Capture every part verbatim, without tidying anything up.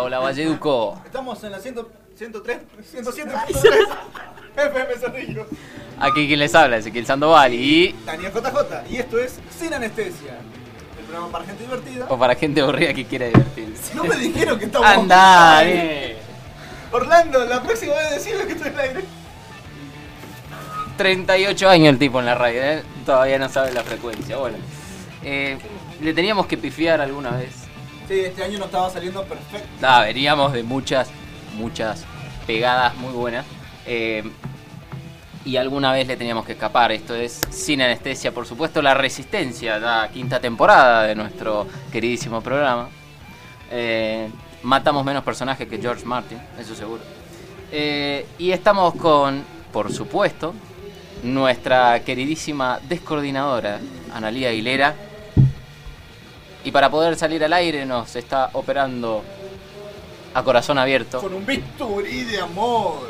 Hola, Valleduco. Estamos en la cien, ciento tres, ciento siete punto tres F M Cerrillo. Aquí quien les habla, Ezequiel Sandoval y... Daniel J J. Y esto es Sin Anestesia. El programa para gente divertida. O para gente aburrida que quiera divertirse. No me dijeron que estamos... ¡Anda! Eh. Orlando, la próxima vez decime que estoy en el aire. treinta y ocho años el tipo en la radio, ¿eh? Todavía no sabe la frecuencia. Bueno, eh, le teníamos que pifiar alguna vez. Sí, este año no estaba saliendo perfecto. Ah, veníamos de muchas, muchas pegadas muy buenas. Eh, y alguna vez le teníamos que escapar. Esto es Sin Anestesia, por supuesto, La Resistencia, la quinta temporada de nuestro queridísimo programa. Eh, matamos menos personajes que George Martin, eso seguro. Eh, y estamos con, por supuesto, nuestra queridísima descoordinadora, Analía Aguilera. Y para poder salir al aire nos está operando a corazón abierto. Con un bisturí de amor.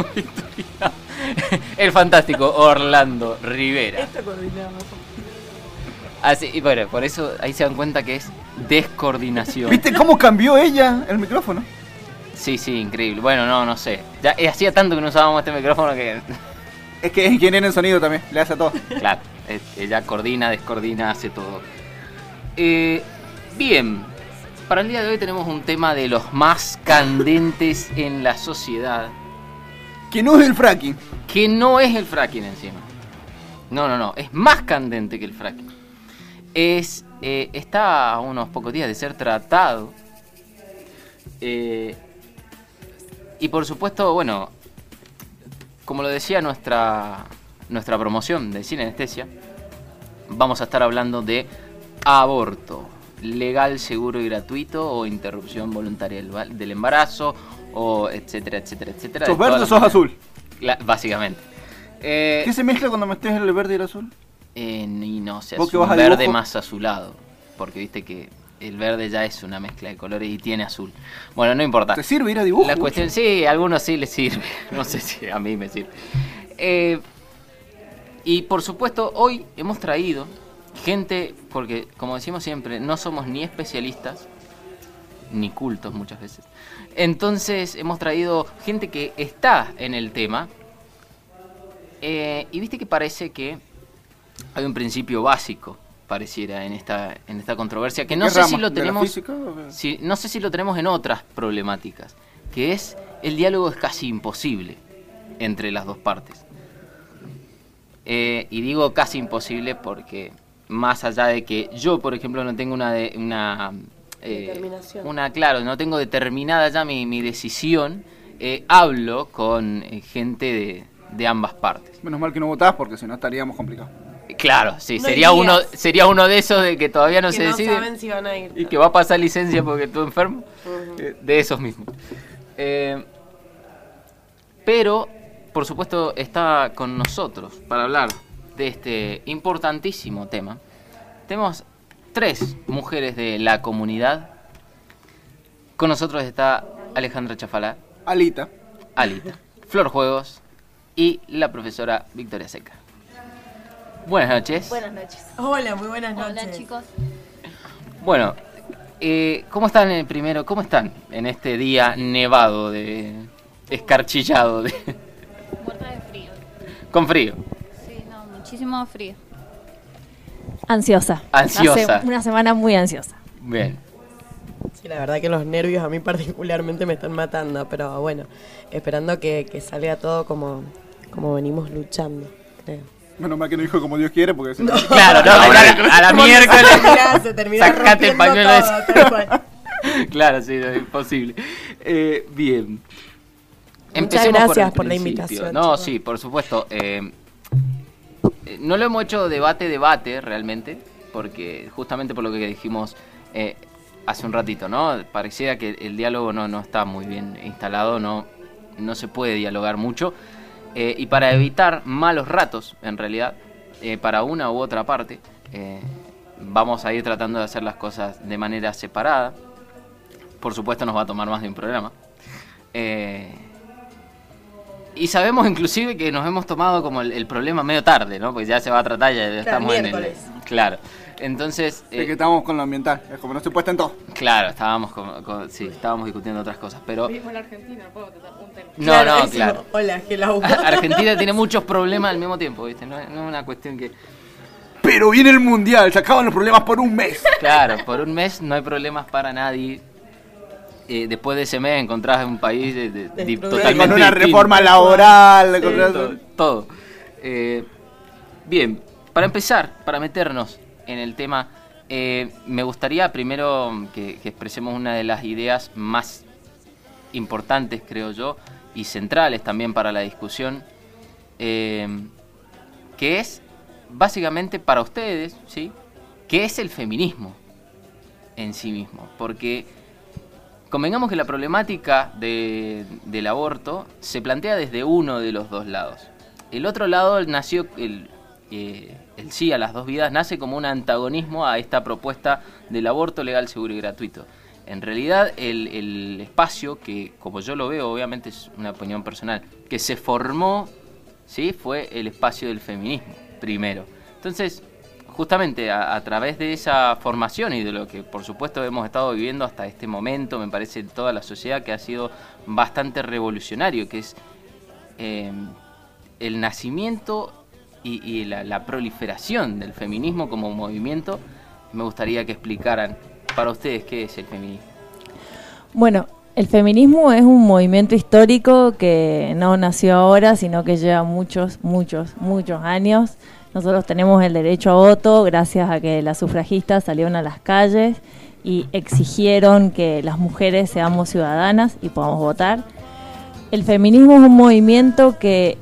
El fantástico Orlando Rivera. Esto coordinamos. Así, y bueno, por eso ahí se dan cuenta que es descoordinación. ¿Viste cómo cambió ella el micrófono? Sí, sí, increíble. Bueno, no, no sé. Ya eh, hacía tanto que no usábamos este micrófono que... Es que es ingeniero en sonido también, le hace a todo. Claro, eh, ella coordina, descoordina, hace todo. Eh, bien, para el día de hoy tenemos un tema de los más candentes en la sociedad. Que no es el fracking. Que no es el fracking encima. No, no, no, es más candente que el fracking. Es, eh, está a unos pocos días de ser tratado. Eh, y por supuesto, bueno, como lo decía nuestra, nuestra promoción de Sin Anestesia, vamos a estar hablando de aborto, legal, seguro y gratuito, o interrupción voluntaria del, del embarazo, o etcétera, etcétera, etcétera. ¿Sos verde o sos azul? La, básicamente. Eh, ¿Qué se mezcla cuando metes el verde y el azul? eh, y no sé, ¿Vos es que un vas a verde dibujo? más azulado, porque viste que el verde ya es una mezcla de colores y tiene azul. Bueno, no importa. ¿Te sirve ir a dibujo? La cuestión, sí, a algunos sí les sirve. No sé si a mí me sirve. Eh, y por supuesto, hoy hemos traído gente, porque como decimos siempre, no somos ni especialistas, ni cultos muchas veces. Entonces hemos traído gente que está en el tema. Eh, y viste que parece que hay un principio básico, pareciera, en esta, en esta controversia, que no sé si lo tenemos. ¿De la física o qué? Sí, no sé si lo tenemos en otras problemáticas, que es el diálogo es casi imposible entre las dos partes. Eh, y digo casi imposible porque más allá de que yo, por ejemplo, no tengo una de, una eh, Determinación. una claro, no tengo determinada ya mi, mi decisión, eh, hablo con eh, gente de, de ambas partes. Menos mal que no votás porque si no estaríamos complicados. Claro, sí, No sería irías. uno sería uno de esos de que todavía no que se no decide saben si van a ir. y que va a pasar licencia porque estuvo enfermo. Ujú. Eh, de esos mismos. Eh, pero, por supuesto, está con nosotros para hablar de este importantísimo tema. Tenemos tres mujeres de la comunidad. Con nosotros está Alejandra Chafalá, Alita. Alita, Flor Juegos y la profesora Victoria Seca. Buenas noches. Buenas noches. Hola, muy buenas noches. Hola chicos. Bueno, eh, ¿cómo están en primero? ¿Cómo están en este día nevado, de escarchillado, de, Muerta de frío. con frío? Sí, no, muchísimo frío. Ansiosa. Ansiosa. Hace una semana muy ansiosa. Bien. Sí, la verdad que los nervios a mí particularmente me están matando, pero bueno, esperando que, que salga todo como, como venimos luchando, creo. Menos mal que no dijo como Dios quiere porque si no... Claro, no, a la, a la Como que miércoles. Se termina, se termina Sacate el rompiendo pañuelo todo, ese. tal cual. Claro, sí, no, es imposible. Eh, bien. Muchas el gracias por la principio. invitación, No, chicos. sí, por supuesto. Eh, eh, no lo hemos hecho debate-debate realmente, porque justamente por lo que dijimos eh, hace un ratito, ¿no? Pareciera que el diálogo no, no está muy bien instalado, no, no se puede dialogar mucho. Eh, y para evitar malos ratos, en realidad, eh, para una u otra parte, eh, vamos a ir tratando de hacer las cosas de manera separada. Por supuesto nos va a tomar más de un programa. Eh, y sabemos inclusive que nos hemos tomado como el, el problema medio tarde, ¿no? Porque ya se va a tratar, ya, ya Claro, estamos en el... miércoles. Claro. Entonces... Es eh, que estamos con lo ambiental. Es como no se puesta en todo. Claro, estábamos con, con- sí, estábamos discutiendo otras cosas, pero Vivo en Argentina, no puedo tratar un tema. no, Claro, no, eso. claro. Hola, hello. Argentina tiene muchos problemas al mismo tiempo, ¿viste? No, es- no es una cuestión que... Pero viene el mundial, se acaban los problemas por un mes. Claro, por un mes no hay problemas para nadie. Eh, después de ese mes encontrás un país de- de- de- Destruido. totalmente Con una distinto. reforma laboral, Sí, con todo. una- todo. Eh, bien, para empezar, para meternos en el tema, eh, me gustaría primero que, que expresemos una de las ideas más importantes, creo yo, y centrales también para la discusión, eh, que es básicamente para ustedes, ¿sí? ¿Qué es el feminismo en sí mismo? Porque convengamos que la problemática de- del aborto se plantea desde uno de los dos lados. El otro lado nació, el, eh, el sí a las dos vidas, nace como un antagonismo a esta propuesta del aborto legal, seguro y gratuito. En realidad, el, el espacio que, como yo lo veo, obviamente es una opinión personal, que se formó, ¿sí? Fue el espacio del feminismo, primero. Entonces, justamente a, a través de esa formación y de lo que por supuesto hemos estado viviendo hasta este momento, me parece toda la sociedad que ha sido bastante revolucionario, que es eh, el nacimiento y, y la, la proliferación del feminismo como movimiento. Me gustaría que explicaran para ustedes qué es el feminismo. Bueno, el feminismo es un movimiento histórico que no nació ahora, sino que lleva muchos, muchos, muchos años. Nosotros tenemos el derecho a voto gracias a que las sufragistas salieron a las calles y exigieron que las mujeres seamos ciudadanas y podamos votar. El feminismo es un movimiento que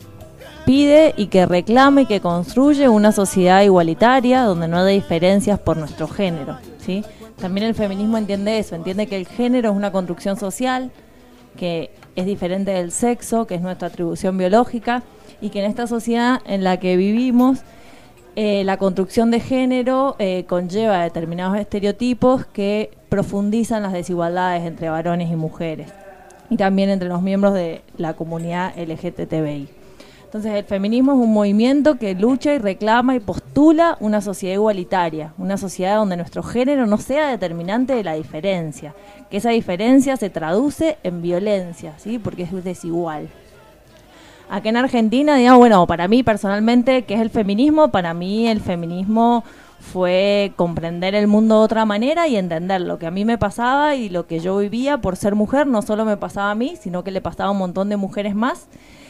pide y que reclama y que construye una sociedad igualitaria donde no haya diferencias por nuestro género, ¿sí? También el feminismo entiende eso, entiende que el género es una construcción social, que es diferente del sexo, que es nuestra atribución biológica, y que en esta sociedad en la que vivimos, eh, la construcción de género eh, conlleva determinados estereotipos que profundizan las desigualdades entre varones y mujeres, y también entre los miembros de la comunidad L G B T I. Entonces el feminismo es un movimiento que lucha y reclama y postula una sociedad igualitaria, una sociedad donde nuestro género no sea determinante de la diferencia, que esa diferencia se traduce en violencia, ¿sí? Porque es desigual. Aquí en Argentina, digamos, bueno, para mí personalmente, ¿qué es el feminismo? Para mí el feminismo fue comprender el mundo de otra manera y entender lo que a mí me pasaba y lo que yo vivía por ser mujer. No solo me pasaba a mí, sino que le pasaba a un montón de mujeres más.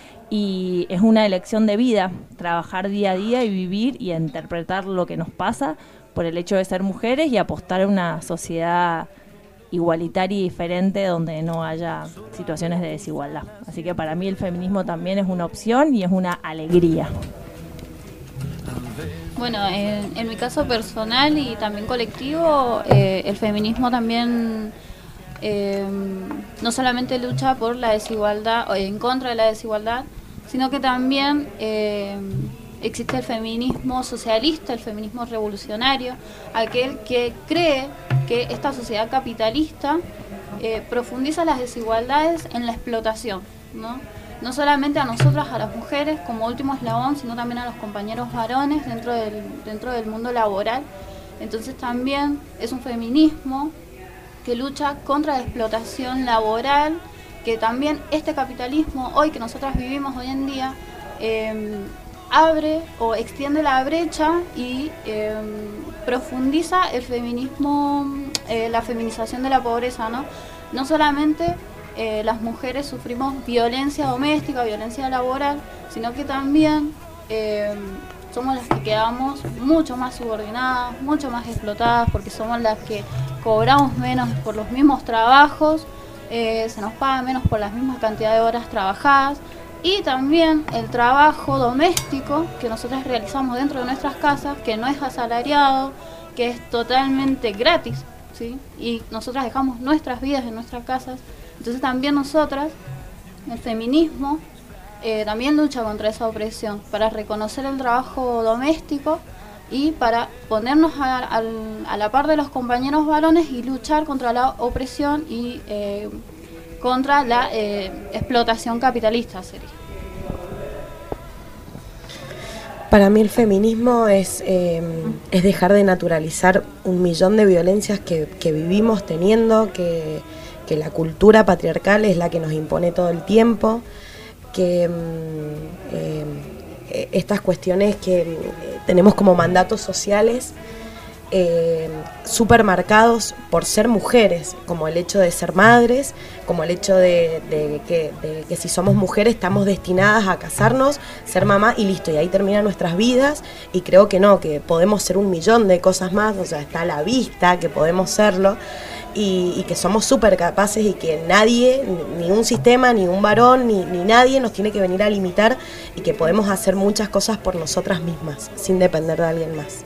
Y es una elección de vida, trabajar día a día y vivir y interpretar lo que nos pasa por el hecho de ser mujeres y apostar a una sociedad igualitaria y diferente donde no haya situaciones de desigualdad. Así que para mí el feminismo también es una opción y es una alegría. Bueno, en, en mi caso personal y también colectivo, eh, el feminismo también eh, no solamente lucha por la desigualdad, o en contra de la desigualdad, sino que también eh, existe el feminismo socialista, el feminismo revolucionario, aquel que cree que esta sociedad capitalista eh, profundiza las desigualdades en la explotación, ¿no? No solamente a nosotras, a las mujeres, como último eslabón, sino también a los compañeros varones dentro del, dentro del mundo laboral. Entonces también es un feminismo que lucha contra la explotación laboral, que también este capitalismo hoy que nosotras vivimos hoy en día eh, abre o extiende la brecha y eh, profundiza el feminismo, eh, la feminización de la pobreza, ¿no? No solamente eh, las mujeres sufrimos violencia doméstica, violencia laboral, sino que también eh, somos las que quedamos mucho más subordinadas, mucho más explotadas, porque somos las que cobramos menos por los mismos trabajos, eh, se nos paga menos por las mismas cantidades de horas trabajadas, y también el trabajo doméstico que nosotros realizamos dentro de nuestras casas, que no es asalariado, que es totalmente gratis, ¿sí? Y nosotras dejamos nuestras vidas en nuestras casas. Entonces también nosotras, el feminismo, eh, también lucha contra esa opresión, para reconocer el trabajo doméstico y para ponernos a, a, a la par de los compañeros varones y luchar contra la opresión y eh, contra la eh, explotación capitalista, sería. Para mí el feminismo es, eh, es dejar de naturalizar un millón de violencias que, que vivimos teniendo, que, que la cultura patriarcal es la que nos impone todo el tiempo, que eh, estas cuestiones que eh, tenemos como mandatos sociales eh, súper marcados por ser mujeres, como el hecho de ser madres, como el hecho de, de, que, de que si somos mujeres estamos destinadas a casarnos, ser mamá y listo, y ahí terminan nuestras vidas. Y creo que no, que podemos ser un millón de cosas más, o sea, está a la vista que podemos serlo. Y, y que somos súper capaces y que nadie, ni un sistema, ni un varón, ni, ni nadie nos tiene que venir a limitar, y que podemos hacer muchas cosas por nosotras mismas, sin depender de alguien más.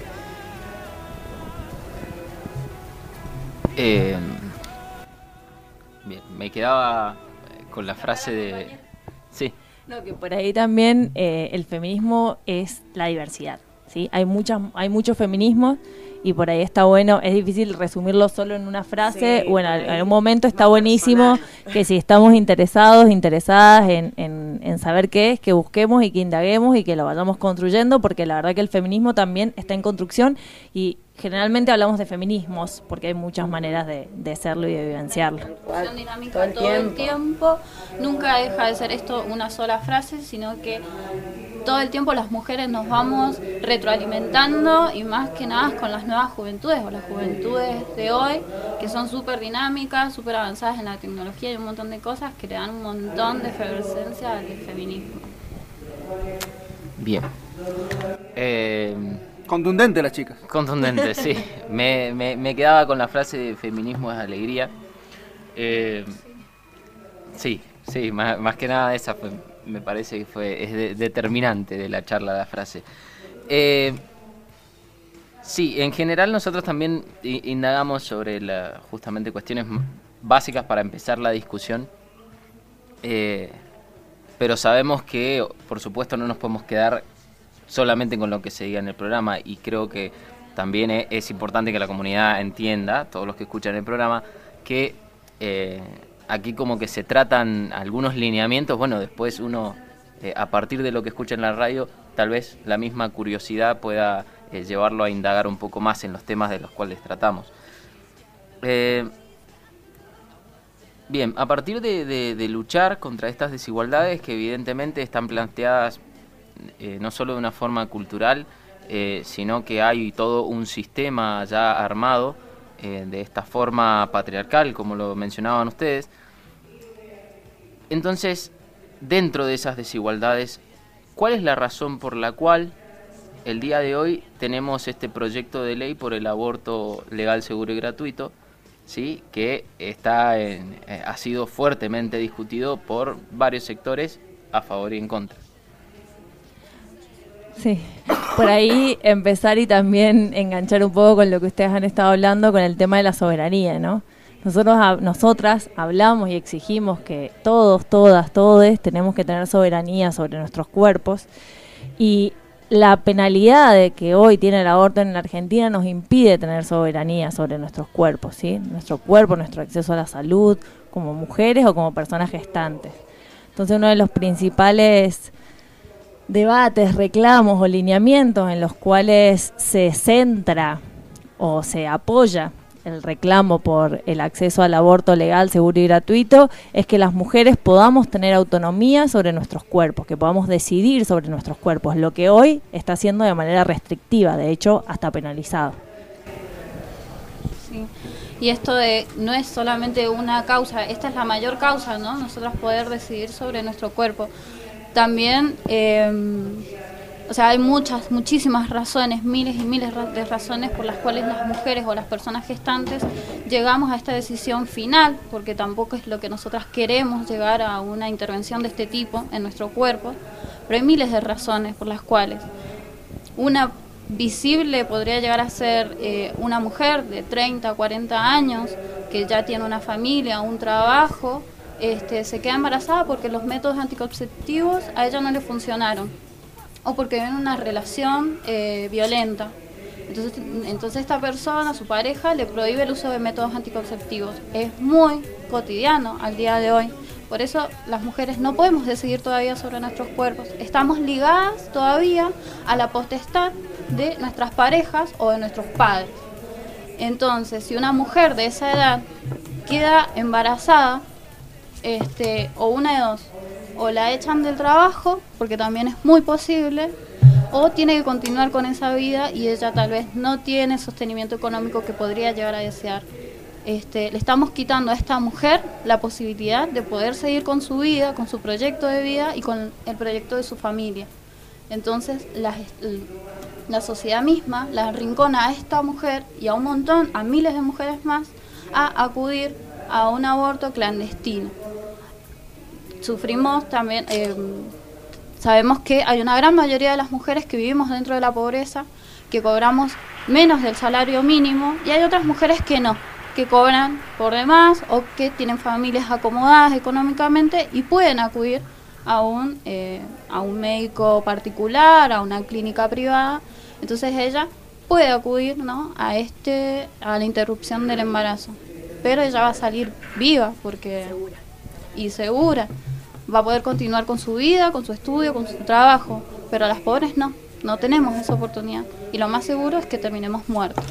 Eh, bien, me quedaba con la frase de... Sí. No, que por ahí también eh, el feminismo es la diversidad, ¿sí? Hay muchas, hay muchos feminismos. Y por ahí está bueno, es difícil resumirlo solo en una frase, sí, bueno, en algún momento está buenísimo personal. Que si estamos interesados, interesadas en, en, en saber qué es, que busquemos y que indaguemos y que lo vayamos construyendo, porque la verdad que el feminismo también está en construcción y generalmente hablamos de feminismos, porque hay muchas maneras de, de serlo y de vivenciarlo. Una dinámica todo el, todo el tiempo, nunca deja de ser esto una sola frase, sino que todo el tiempo las mujeres nos vamos retroalimentando, y más que nada con las nuevas juventudes o las juventudes de hoy, que son súper dinámicas, súper avanzadas en la tecnología y un montón de cosas que le dan un montón de efervescencia al feminismo. Bien. Eh, Contundente las chicas. Contundente, sí. Me, me, me quedaba con la frase de feminismo es alegría. Eh, sí, sí, más, más que nada esa fue... Me parece que fue es de, determinante de la charla la frase. Eh, sí, en general nosotros también indagamos sobre la, justamente cuestiones básicas para empezar la discusión, eh, pero sabemos que, por supuesto, no nos podemos quedar solamente con lo que se diga en el programa, y creo que también es, es importante que la comunidad entienda, todos los que escuchan el programa, que... Eh, aquí como que se tratan algunos lineamientos, bueno, después uno, eh, a partir de lo que escucha en la radio, tal vez la misma curiosidad pueda eh, llevarlo a indagar un poco más en los temas de los cuales tratamos. Eh, bien, a partir de, de, de luchar contra estas desigualdades que evidentemente están planteadas eh, no solo de una forma cultural, eh, sino que hay todo un sistema ya armado Eh, de esta forma patriarcal, como lo mencionaban ustedes. Entonces, dentro de esas desigualdades, ¿cuál es la razón por la cual el día de hoy tenemos este proyecto de ley por el aborto legal, seguro y gratuito, ¿sí? Que está en, eh, ha sido fuertemente discutido por varios sectores a favor y en contra? Sí, por ahí empezar y también enganchar un poco con lo que ustedes han estado hablando con el tema de la soberanía, ¿no? Nosotros, nosotras hablamos y exigimos que todos, todas, todes tenemos que tener soberanía sobre nuestros cuerpos, y la penalidad de que hoy tiene el aborto en la Argentina nos impide tener soberanía sobre nuestros cuerpos, ¿sí? Nuestro cuerpo, nuestro acceso a la salud, como mujeres o como personas gestantes. Entonces, uno de los principales debates, reclamos o lineamientos en los cuales se centra o se apoya el reclamo por el acceso al aborto legal, seguro y gratuito, es que las mujeres podamos tener autonomía sobre nuestros cuerpos, que podamos decidir sobre nuestros cuerpos, lo que hoy está haciendo de manera restrictiva, de hecho hasta penalizado. Sí. Y esto de no es solamente una causa, esta es la mayor causa, ¿no? Nosotras poder decidir sobre nuestro cuerpo. También, eh, o sea, hay muchas, muchísimas razones, miles y miles de razones por las cuales las mujeres o las personas gestantes llegamos a esta decisión final, porque tampoco es lo que nosotras queremos, llegar a una intervención de este tipo en nuestro cuerpo, pero hay miles de razones por las cuales una visible podría llegar a ser eh, una mujer de treinta, cuarenta años que ya tiene una familia, un trabajo. Este, se queda embarazada porque los métodos anticonceptivos a ella no le funcionaron, o porque vive en una relación eh, violenta. Entonces, entonces esta persona, su pareja, le prohíbe el uso de métodos anticonceptivos. Es muy cotidiano al día de hoy. Por eso las mujeres no podemos decidir todavía sobre nuestros cuerpos. Estamos ligadas todavía a la potestad de nuestras parejas o de nuestros padres. Entonces, si una mujer de esa edad queda embarazada, este, o una de dos, o la echan del trabajo, porque también es muy posible, o tiene que continuar con esa vida y ella tal vez no tiene sostenimiento económico que podría llegar a desear. Este, le estamos quitando a esta mujer la posibilidad de poder seguir con su vida, con su proyecto de vida y con el proyecto de su familia. Entonces, la, la sociedad misma la arrincona a esta mujer y a un montón, a miles de mujeres más, a acudir a un aborto clandestino. Sufrimos también, eh, sabemos que hay una gran mayoría de las mujeres que vivimos dentro de la pobreza, que cobramos menos del salario mínimo, y hay otras mujeres que no, que cobran por demás o que tienen familias acomodadas económicamente y pueden acudir a un, eh, a un médico particular, a una clínica privada. Entonces ella puede acudir, ¿no?, a, este, a la interrupción del embarazo, pero ella va a salir viva porque segura. y segura. Va a poder continuar con su vida, con su estudio, con su trabajo, pero las pobres no, no tenemos esa oportunidad y lo más seguro es que terminemos muertos.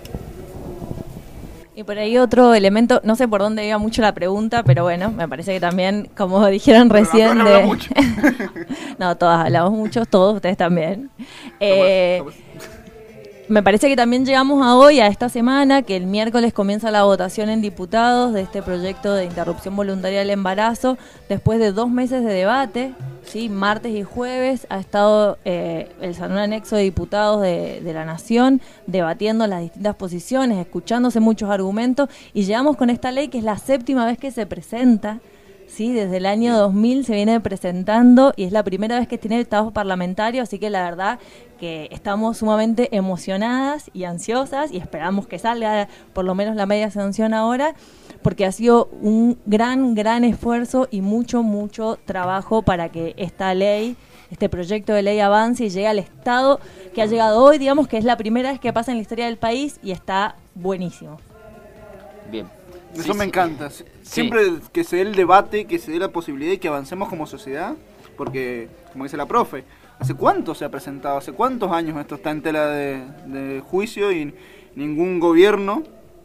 Y por ahí otro elemento, no sé por dónde iba mucho la pregunta, pero bueno, me parece que también, como dijeron recién, no, no, de... no, mucho. no, todas hablamos mucho, todos ustedes también. Eh, Somos, somos. Me parece que también llegamos a hoy, a esta semana, que el miércoles comienza la votación en diputados de este proyecto de interrupción voluntaria del embarazo, después de dos meses de debate, ¿sí? Martes y jueves ha estado eh, el Salón Anexo de Diputados de, de la Nación debatiendo las distintas posiciones, escuchándose muchos argumentos, y llegamos con esta ley que es la séptima vez que se presenta. Sí, desde el año dos mil se viene presentando y es la primera vez que tiene el trabajo parlamentario, así que la verdad que estamos sumamente emocionadas y ansiosas y esperamos que salga por lo menos la media sanción ahora, porque ha sido un gran, gran esfuerzo y mucho, mucho trabajo para que esta ley, este proyecto de ley avance y llegue al estado que ha llegado hoy, digamos que es la primera vez que pasa en la historia del país y está buenísimo. Bien. Eso Sí, me sí. encanta. Sí. Siempre que se dé el debate, que se dé la posibilidad y que avancemos como sociedad, porque, como dice la profe, ¿hace cuánto se ha presentado? ¿Hace cuántos años esto está en tela de, de juicio y ningún gobierno,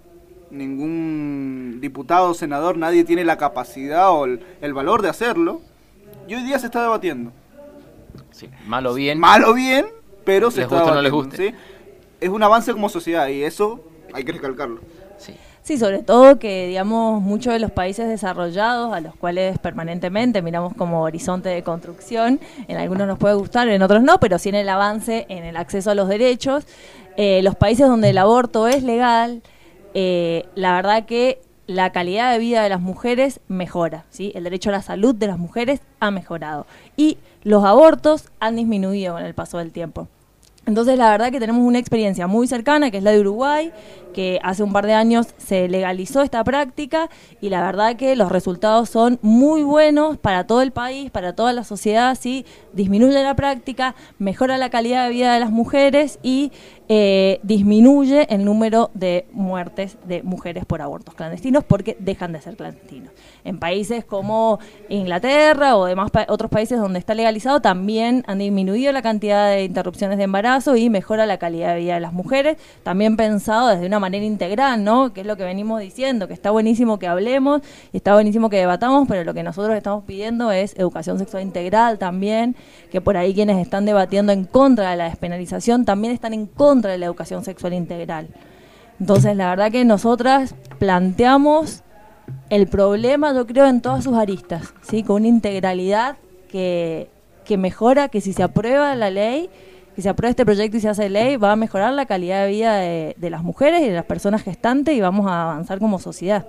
ningún diputado, senador, nadie tiene la capacidad o el, el valor de hacerlo? Y hoy día se está debatiendo. Sí, mal o bien. Mal o bien, pero se Les está guste o no les debatiendo, guste. ¿sí? Es un avance como sociedad y eso hay que recalcarlo. Sí. Sí, sobre todo que, digamos, muchos de los países desarrollados, a los cuales permanentemente miramos como horizonte de construcción, en algunos nos puede gustar, en otros no, pero sí en el avance, en el acceso a los derechos, eh, los países donde el aborto es legal, eh, la verdad que la calidad de vida de las mujeres mejora, ¿sí? El derecho a la salud de las mujeres ha mejorado y los abortos han disminuido con el paso del tiempo. Entonces la verdad que tenemos una experiencia muy cercana, que es la de Uruguay, que hace un par de años se legalizó esta práctica y la verdad que los resultados son muy buenos para todo el país, para toda la sociedad, ¿sí? Disminuye la práctica, mejora la calidad de vida de las mujeres y eh, disminuye el número de muertes de mujeres por abortos clandestinos porque dejan de ser clandestinos. En países como Inglaterra o demás pa- otros países donde está legalizado también han disminuido la cantidad de interrupciones de embarazo y mejora la calidad de vida de las mujeres, también pensado desde una manera integral, ¿no? Que es lo que venimos diciendo, que está buenísimo que hablemos y está buenísimo que debatamos, pero lo que nosotros estamos pidiendo es educación sexual integral también, que por ahí quienes están debatiendo en contra de la despenalización también están en contra de la educación sexual integral. Entonces, la verdad que nosotras planteamos el problema, yo creo, en todas sus aristas, ¿sí? Con una integralidad que, que mejora, que si se aprueba la ley, que se aprueba este proyecto y se hace ley, va a mejorar la calidad de vida de, de las mujeres y de las personas gestantes y vamos a avanzar como sociedad.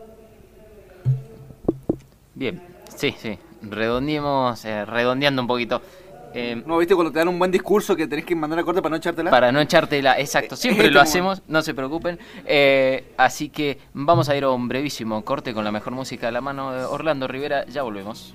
Bien, sí, sí. Redondeemos, eh, redondeando un poquito. Eh, ¿No viste cuando te dan un buen discurso que tenés que mandar a corte para no echártela? Para no echártela, exacto, siempre lo hacemos, no se preocupen. Eh, así que vamos a ir a un brevísimo corte con la mejor música de la mano de Orlando Rivera, ya volvemos.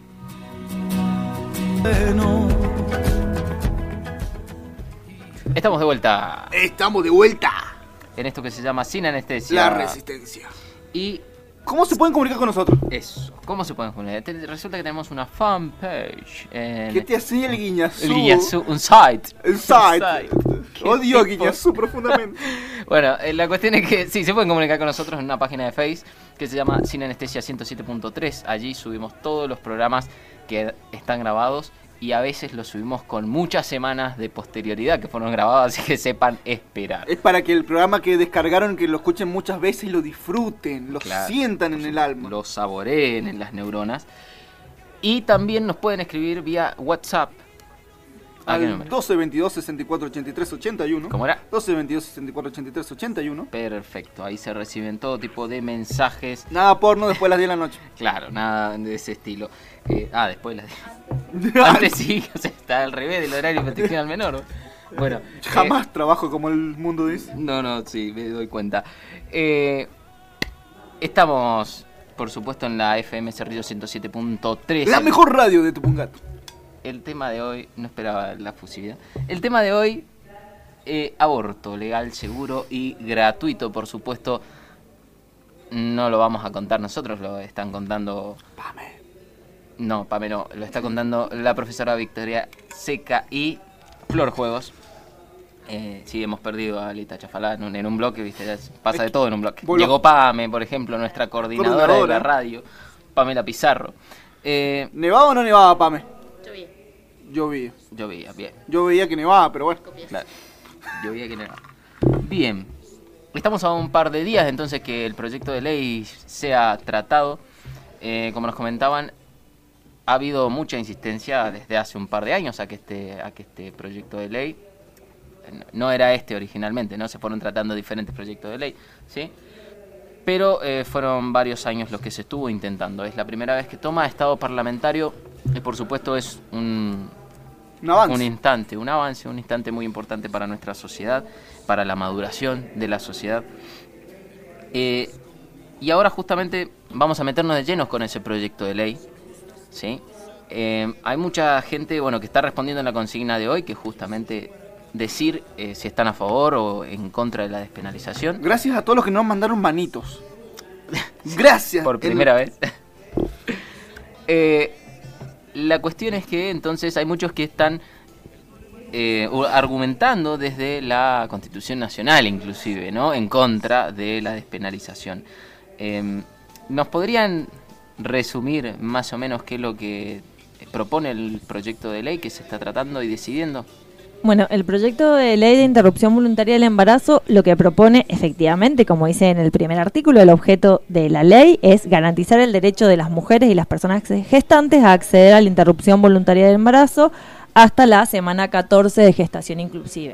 Estamos de vuelta Estamos de vuelta. en esto que se llama Sin Anestesia. La resistencia. Y ¿Cómo se pueden comunicar con nosotros? Eso, ¿cómo se pueden comunicar? Te- Resulta que tenemos una fanpage. en- ¿Qué te hacía el Guiñazú? El Guiñazú, un site. El Un site. Qué Odio a tipo. Guiñazú profundamente. Bueno, eh, la cuestión es que sí, se pueden comunicar con nosotros en una página de Face que se llama Sin Anestesia ciento siete punto tres. Allí subimos todos los programas que están grabados y a veces los subimos con muchas semanas de posterioridad que fueron grabados, así que sepan esperar. Es para que el programa que descargaron, que lo escuchen muchas veces y lo disfruten, lo Claro, sientan en el alma. Lo saboreen en las neuronas. Y también nos pueden escribir vía WhatsApp. ¿A qué Al número? doce veintidós sesenta y cuatro ochenta y tres ochenta y uno. ¿Cómo era? doce veintidós sesenta y cuatro ochenta y tres ochenta y uno. Perfecto, ahí se reciben todo tipo de mensajes. Nada porno después de las diez de la noche. Claro, nada de ese estilo. Eh, ah, después las... Antes sí, o sea, está al revés del horario de protección al menor. Bueno, Jamás eh, trabajo como el mundo dice. no, no, sí, me doy cuenta. Eh, estamos, por supuesto, en la F M Cerrillo ciento siete punto tres. La mejor radio de Tupungato. El tema de hoy, no esperaba la fusividad. El tema de hoy, eh, aborto legal, seguro y gratuito, por supuesto. No lo vamos a contar nosotros, lo están contando... Pame. No, Pame no, lo está contando la profesora Victoria Seca y Flor Juegos. Eh, sí, hemos perdido a Lita Chafalá en un, en un bloque, ¿viste? Ya pasa de todo en un bloque. Vos lo- Llegó Pame, por ejemplo, nuestra coordinadora, Coordinadora. de la radio, Pamela Pizarro. Eh, ¿Nevaba o no nevaba, Pame? Llovía. Llovía. yo veía, bien. Yo veía que nevaba, pero bueno. Claro. Yo veía que no era. Bien. Estamos a un par de días entonces que el proyecto de ley sea tratado. Eh, como nos comentaban, ha habido mucha insistencia desde hace un par de años a que este, a que este proyecto de ley, eh, no era este originalmente, ¿no? Se fueron tratando diferentes proyectos de ley, ¿sí? Pero eh, fueron varios años los que se estuvo intentando. Es la primera vez que toma estado parlamentario y por supuesto es un, Un avance. un instante, un avance, un instante muy importante para nuestra sociedad, para la maduración de la sociedad. Eh, y ahora justamente vamos a meternos de llenos con ese proyecto de ley, ¿sí? Eh, hay mucha gente, bueno, que está respondiendo en la consigna de hoy, que justamente decir eh, si están a favor o en contra de la despenalización. Gracias a todos los que nos mandaron manitos. Gracias. Por El- primera vez. Eh, la cuestión es que entonces hay muchos que están eh, u- argumentando desde la Constitución Nacional inclusive, ¿no? En contra de la despenalización. Eh, ¿Nos podrían resumir más o menos qué es lo que propone el proyecto de ley que se está tratando y decidiendo? Bueno, el proyecto de ley de interrupción voluntaria del embarazo lo que propone, efectivamente, como dice en el primer artículo, el objeto de la ley es garantizar el derecho de las mujeres y las personas gestantes a acceder a la interrupción voluntaria del embarazo hasta la semana catorce de gestación inclusive.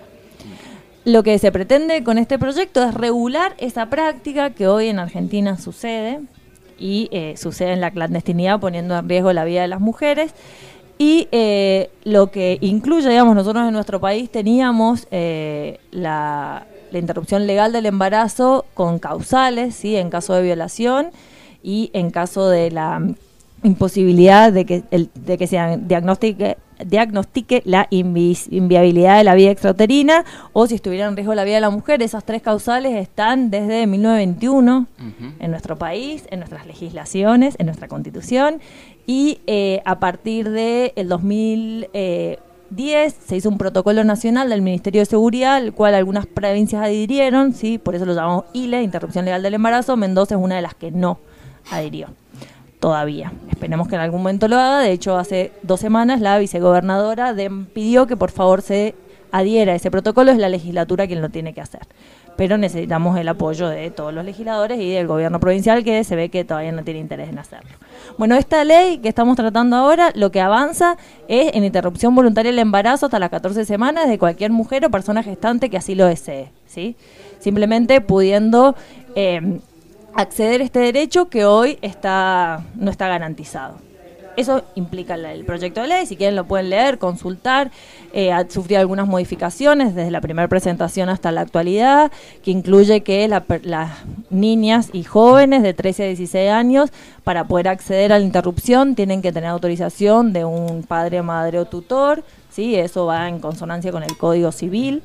Lo que se pretende con este proyecto es regular esa práctica que hoy en Argentina sucede y eh, sucede en la clandestinidad poniendo en riesgo la vida de las mujeres. Y eh, lo que incluye, digamos, nosotros en nuestro país teníamos eh, la, la interrupción legal del embarazo con causales, ¿sí? En caso de violación y en caso de la imposibilidad de que, el, de que se diagnostique, diagnostique la invi- inviabilidad de la vida extrauterina o si estuviera en riesgo la vida de la mujer. Esas tres causales están desde mil novecientos veintiuno Uh-huh. en nuestro país, en nuestras legislaciones, en nuestra constitución. Y eh, a partir del dos mil diez se hizo un protocolo nacional del Ministerio de Seguridad, al cual algunas provincias adhirieron, ¿sí? Por eso lo llamamos I L E, Interrupción Legal del Embarazo. Mendoza es una de las que no adhirió todavía. Esperemos que en algún momento lo haga. De hecho, hace dos semanas la vicegobernadora de, pidió que por favor se adhiera a ese protocolo. Es la legislatura quien lo tiene que hacer. Pero necesitamos el apoyo de todos los legisladores y del gobierno provincial, que se ve que todavía no tiene interés en hacerlo. Bueno, esta ley que estamos tratando ahora, lo que avanza es en interrupción voluntaria del embarazo hasta las catorce semanas de cualquier mujer o persona gestante que así lo desee, ¿sí? Simplemente pudiendo eh, acceder a este derecho que hoy está no está garantizado. Eso implica la- el proyecto de ley. Si quieren lo pueden leer, consultar. Eh, ha sufrido algunas modificaciones desde la primera presentación hasta la actualidad, que incluye que la per- las niñas y jóvenes de trece a dieciséis años, para poder acceder a la interrupción, tienen que tener autorización de un padre, madre o tutor, ¿sí? Eso va en consonancia con el Código Civil,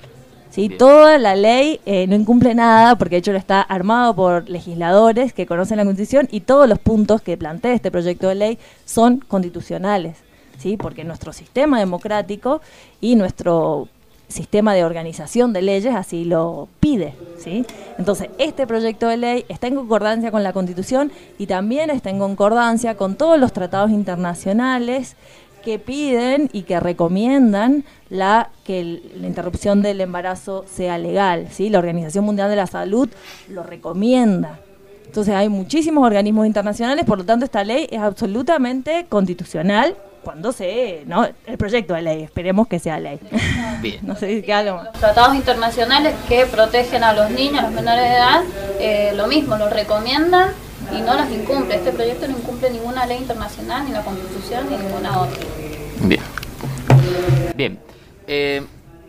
¿sí? Bien. Toda la ley eh, no incumple nada porque de hecho está armado por legisladores que conocen la Constitución y todos los puntos que plantea este proyecto de ley son constitucionales, ¿sí? Porque nuestro sistema democrático y nuestro sistema de organización de leyes así lo pide, ¿sí? Entonces, este proyecto de ley está en concordancia con la Constitución y también está en concordancia con todos los tratados internacionales que piden y que recomiendan la que el, la interrupción del embarazo sea legal, ¿sí? La Organización Mundial de la Salud lo recomienda. Entonces hay muchísimos organismos internacionales, por lo tanto esta ley es absolutamente constitucional cuando se, ¿no? El proyecto de ley, esperemos que sea ley. Bien. No sé si queda algo más. Los tratados internacionales que protegen a los niños, a los menores de edad, eh, lo mismo, lo recomiendan y no los incumple. Este proyecto no incumple ninguna ley internacional, ni la Constitución, ni ninguna otra. Bien. Bien. Eh,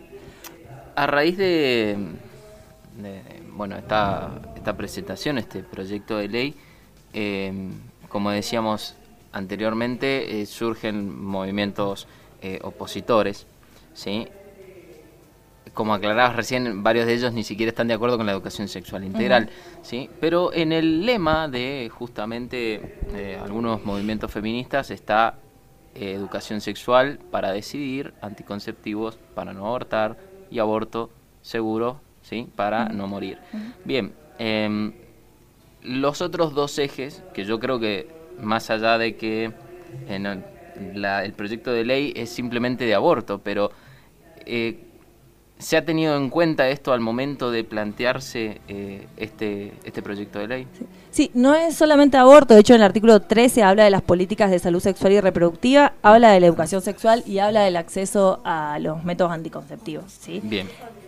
a raíz de, de bueno, esta, esta presentación, este proyecto de ley, eh, como decíamos anteriormente, eh, surgen movimientos eh, opositores, ¿sí? Como aclarabas recién, varios de ellos ni siquiera están de acuerdo con la educación sexual integral, uh-huh. ¿sí? Pero en el lema de justamente eh, algunos movimientos feministas está eh, educación sexual para decidir, anticonceptivos para no abortar y aborto seguro, ¿sí? Para uh-huh. no morir. Uh-huh. Bien, eh, los otros dos ejes que yo creo que más allá de que eh, no, la, el proyecto de ley es simplemente de aborto, pero eh, ¿se ha tenido en cuenta esto al momento de plantearse eh, este, este proyecto de ley? Sí. sí, no es solamente aborto, de hecho en el artículo trece habla de las políticas de salud sexual y reproductiva, habla de la educación sexual y habla del acceso a los métodos anticonceptivos, ¿sí? Bien.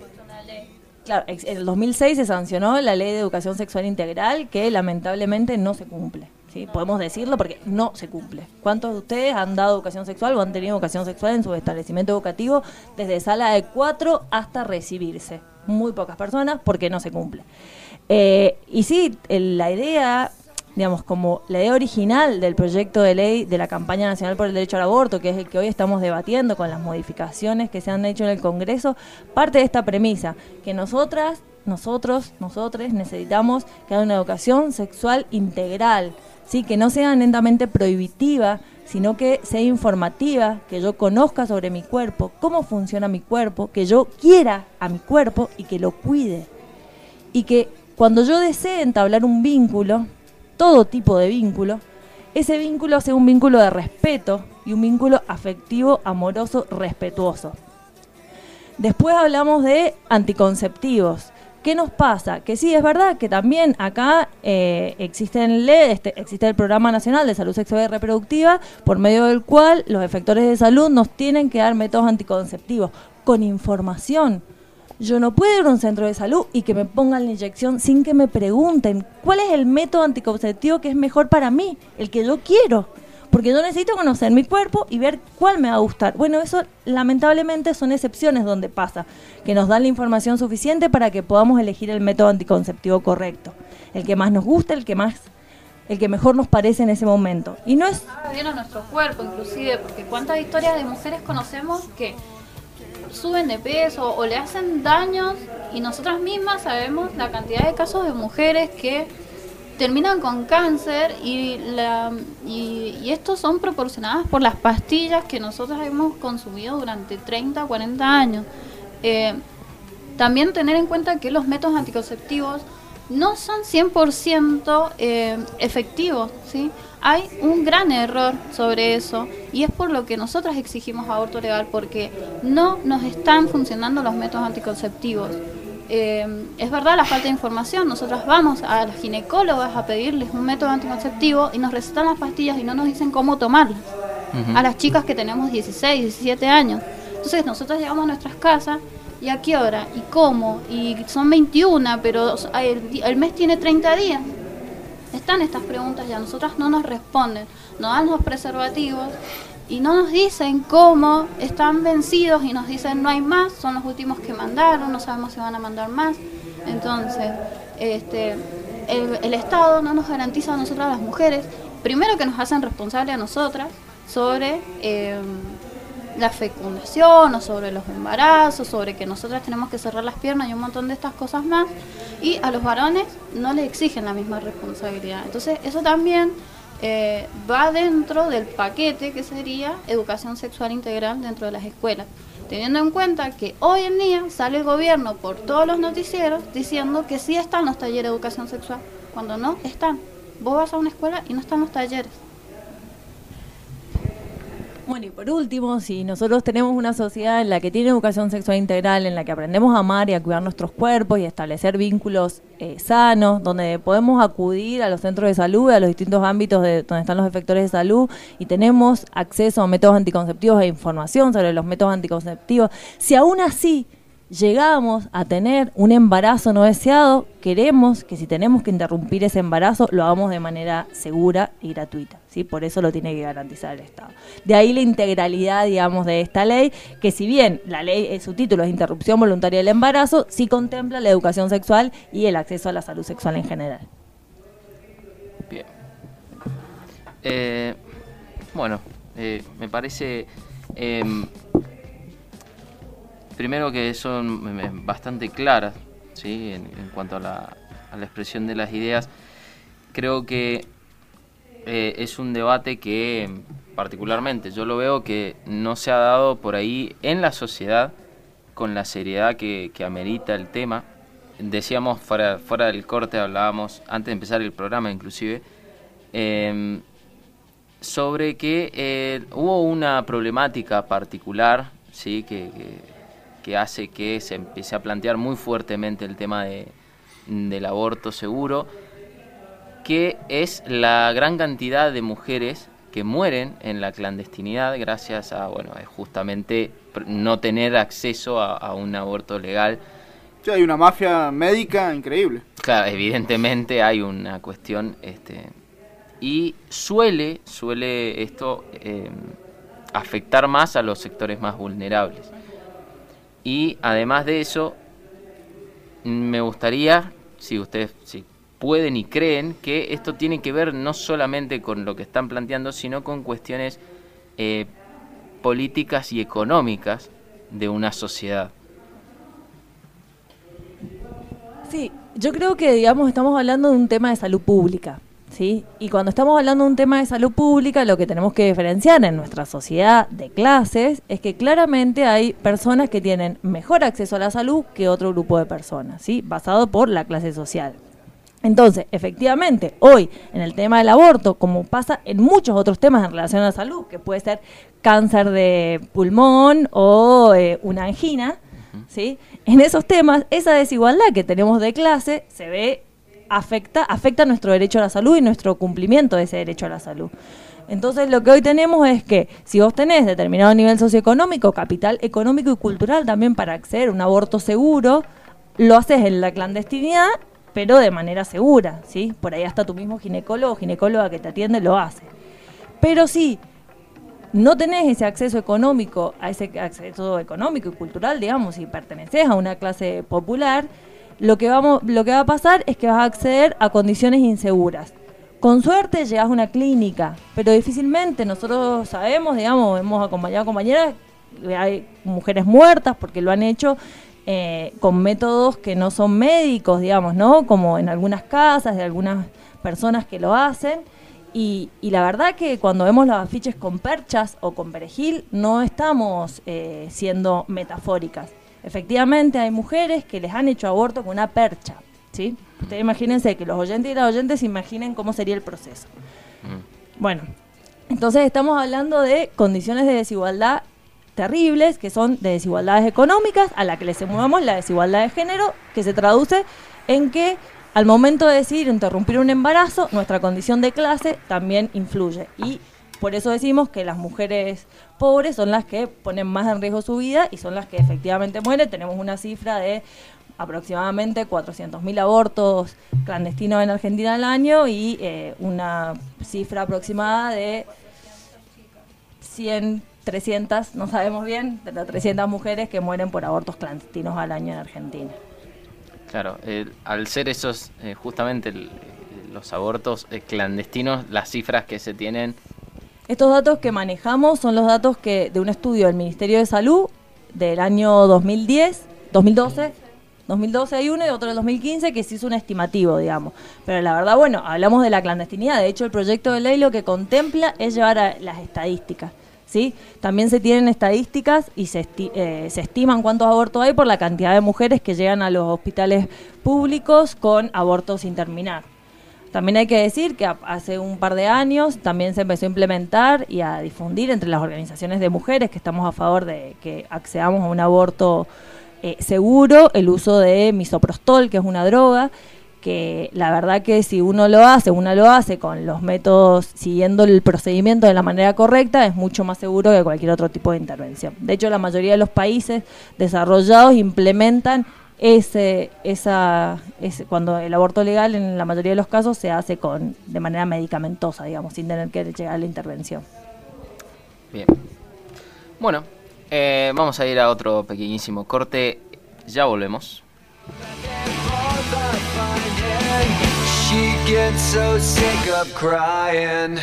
Claro, en el dos mil seis se sancionó la ley de educación sexual integral que lamentablemente no se cumple. ¿Sí? Podemos decirlo porque no se cumple. ¿Cuántos de ustedes han dado educación sexual o han tenido educación sexual en su establecimiento educativo desde sala de cuatro hasta recibirse? Muy pocas personas porque no se cumple. Eh, y sí, el, la idea, digamos, como la idea original del proyecto de ley de la Campaña Nacional por el Derecho al Aborto, que es el que hoy estamos debatiendo con las modificaciones que se han hecho en el Congreso, parte de esta premisa, que nosotras, nosotros, nosotres necesitamos que haya una educación sexual integral, sí, que no sea netamente prohibitiva, sino que sea informativa, que yo conozca sobre mi cuerpo, cómo funciona mi cuerpo, que yo quiera a mi cuerpo y que lo cuide. Y que cuando yo desee entablar un vínculo, todo tipo de vínculo, ese vínculo sea un vínculo de respeto y un vínculo afectivo, amoroso, respetuoso. Después hablamos de anticonceptivos. ¿Qué nos pasa? Que sí, es verdad que también acá eh, existe, en ley, este, existe el Programa Nacional de Salud Sexual y Reproductiva, por medio del cual los efectores de salud nos tienen que dar métodos anticonceptivos con información. Yo no puedo ir a un centro de salud y que me pongan la inyección sin que me pregunten cuál es el método anticonceptivo que es mejor para mí, el que yo quiero. Porque yo necesito conocer mi cuerpo y ver cuál me va a gustar. Bueno, eso lamentablemente son excepciones donde pasa, que nos dan la información suficiente para que podamos elegir el método anticonceptivo correcto. El que más nos gusta, el que más, el que mejor nos parece en ese momento. Y no es... bien a nuestro cuerpo, inclusive, porque cuántas historias de mujeres conocemos que suben de peso o le hacen daños y nosotras mismas sabemos la cantidad de casos de mujeres que terminan con cáncer y, la, y, y estos son proporcionadas por las pastillas que nosotros hemos consumido durante treinta, cuarenta años. Eh, también tener en cuenta que los métodos anticonceptivos no son cien por ciento eh, efectivos, ¿sí? Hay un gran error sobre eso y es por lo que nosotras exigimos aborto legal, porque no nos están funcionando los métodos anticonceptivos. Eh, es verdad la falta de información. Nosotros vamos a las ginecólogas a pedirles un método anticonceptivo y nos recetan las pastillas y no nos dicen cómo tomarlas. Uh-huh. A las chicas que tenemos dieciséis, diecisiete años. Entonces nosotros llegamos a nuestras casas y a qué hora y cómo y son veintiuno, pero el, el mes tiene treinta días. Están estas preguntas y a nosotras no nos responden, nos dan los preservativos y no nos dicen cómo están vencidos y nos dicen no hay más, son los últimos que mandaron, no sabemos si van a mandar más. Entonces, este, el, el Estado no nos garantiza a nosotras las mujeres, primero que nos hacen responsables a nosotras sobre eh, la fecundación o sobre los embarazos, sobre que nosotras tenemos que cerrar las piernas y un montón de estas cosas más, y a los varones no les exigen la misma responsabilidad. Entonces eso también eh, va dentro del paquete que sería educación sexual integral dentro de las escuelas, teniendo en cuenta que hoy en día sale el gobierno por todos los noticieros diciendo que sí están los talleres de educación sexual, cuando no están. Vos vas a una escuela y no están los talleres. Bueno, y por último, si nosotros tenemos una sociedad en la que tiene educación sexual integral, en la que aprendemos a amar y a cuidar nuestros cuerpos y a establecer vínculos eh, sanos, donde podemos acudir a los centros de salud, a los distintos ámbitos de donde están los efectores de salud, y tenemos acceso a métodos anticonceptivos e información sobre los métodos anticonceptivos, si aún así llegamos a tener un embarazo no deseado, queremos que si tenemos que interrumpir ese embarazo, lo hagamos de manera segura y gratuita, ¿sí? Por eso lo tiene que garantizar el Estado. De ahí la integralidad, digamos, de esta ley, que si bien la ley, eh, su título es Interrupción Voluntaria del Embarazo, sí contempla la educación sexual y el acceso a la salud sexual en general. Bien. Eh, bueno, eh, me parece... Eh, Primero que son bastante claras, ¿sí? en, en cuanto a la, a la expresión de las ideas. Creo que eh, es un debate que particularmente yo lo veo que no se ha dado por ahí en la sociedad con la seriedad que, que amerita el tema. Decíamos fuera, fuera del corte, hablábamos antes de empezar el programa inclusive, eh, sobre que eh, hubo una problemática particular, ¿sí? que... que que hace que se empiece a plantear muy fuertemente el tema de, del aborto seguro, que es la gran cantidad de mujeres que mueren en la clandestinidad gracias a, bueno, justamente no tener acceso a, a un aborto legal. Sí, hay una mafia médica increíble. Claro, evidentemente hay una cuestión, este, y suele, suele esto eh, afectar más a los sectores más vulnerables. Y además de eso, me gustaría, si ustedes si pueden y creen, que esto tiene que ver no solamente con lo que están planteando, sino con cuestiones eh, políticas y económicas de una sociedad. Sí, yo creo que, digamos, estamos hablando de un tema de salud pública, ¿sí? Y cuando estamos hablando de un tema de salud pública, lo que tenemos que diferenciar en nuestra sociedad de clases es que claramente hay personas que tienen mejor acceso a la salud que otro grupo de personas, ¿sí? Basado por la clase social. Entonces, efectivamente, hoy en el tema del aborto, como pasa en muchos otros temas en relación a la salud, que puede ser cáncer de pulmón o eh, una angina, ¿sí? En esos temas, esa desigualdad que tenemos de clase se ve afecta afecta nuestro derecho a la salud y nuestro cumplimiento de ese derecho a la salud. Entonces lo que hoy tenemos es que si vos tenés determinado nivel socioeconómico, capital económico y cultural también para acceder a un aborto seguro, lo haces en la clandestinidad, pero de manera segura, ¿sí? Por ahí hasta tu mismo ginecólogo o ginecóloga que te atiende lo hace. Pero si no tenés ese acceso económico, a ese acceso económico y cultural, digamos, si perteneces a una clase popular, Lo que, vamos, lo que va a pasar es que vas a acceder a condiciones inseguras. Con suerte llegas a una clínica, pero difícilmente nosotros sabemos, digamos, hemos acompañado a compañeras, hay mujeres muertas porque lo han hecho eh, con métodos que no son médicos, digamos, ¿no? Como en algunas casas de algunas personas que lo hacen. Y, y la verdad que cuando vemos los afiches con perchas o con perejil, no estamos eh, siendo metafóricas. Efectivamente hay mujeres que les han hecho aborto con una percha, ¿sí? Ustedes imagínense que los oyentes y las oyentes imaginen cómo sería el proceso. Mm. Bueno, entonces estamos hablando de condiciones de desigualdad terribles, que son de desigualdades económicas, a la que le sumamos la desigualdad de género, que se traduce en que al momento de decidir interrumpir un embarazo, nuestra condición de clase también influye. Y por eso decimos que las mujeres pobres son las que ponen más en riesgo su vida y son las que efectivamente mueren. Tenemos una cifra de aproximadamente cuatrocientos mil abortos clandestinos en Argentina al año y eh, una cifra aproximada de cien, trescientas, no sabemos bien, de las trescientas mujeres que mueren por abortos clandestinos al año en Argentina. Claro, eh, al ser esos eh, justamente el, los abortos eh, clandestinos, las cifras que se tienen Estos datos que manejamos son los datos que de un estudio del Ministerio de Salud del año dos mil diez, dos mil doce, dos mil doce hay uno y otro del dos mil quince que se hizo un estimativo, digamos. Pero la verdad, bueno, hablamos de la clandestinidad. De hecho, el proyecto de ley lo que contempla es llevar a las estadísticas, ¿sí? También se tienen estadísticas y se, esti eh, se estiman cuántos abortos hay por la cantidad de mujeres que llegan a los hospitales públicos con abortos sin terminar. También hay que decir que hace un par de años también se empezó a implementar y a difundir entre las organizaciones de mujeres que estamos a favor de que accedamos a un aborto eh, seguro el uso de misoprostol, que es una droga, que la verdad que si uno lo hace, una lo hace con los métodos, siguiendo el procedimiento de la manera correcta, es mucho más seguro que cualquier otro tipo de intervención. De hecho, la mayoría de los países desarrollados implementan ese, esa, ese, cuando el aborto legal en la mayoría de los casos se hace con de manera medicamentosa, digamos, sin tener que llegar a la intervención. Bien. Bueno, eh, vamos a ir a otro pequeñísimo corte. Ya volvemos. She gets so sick of crying.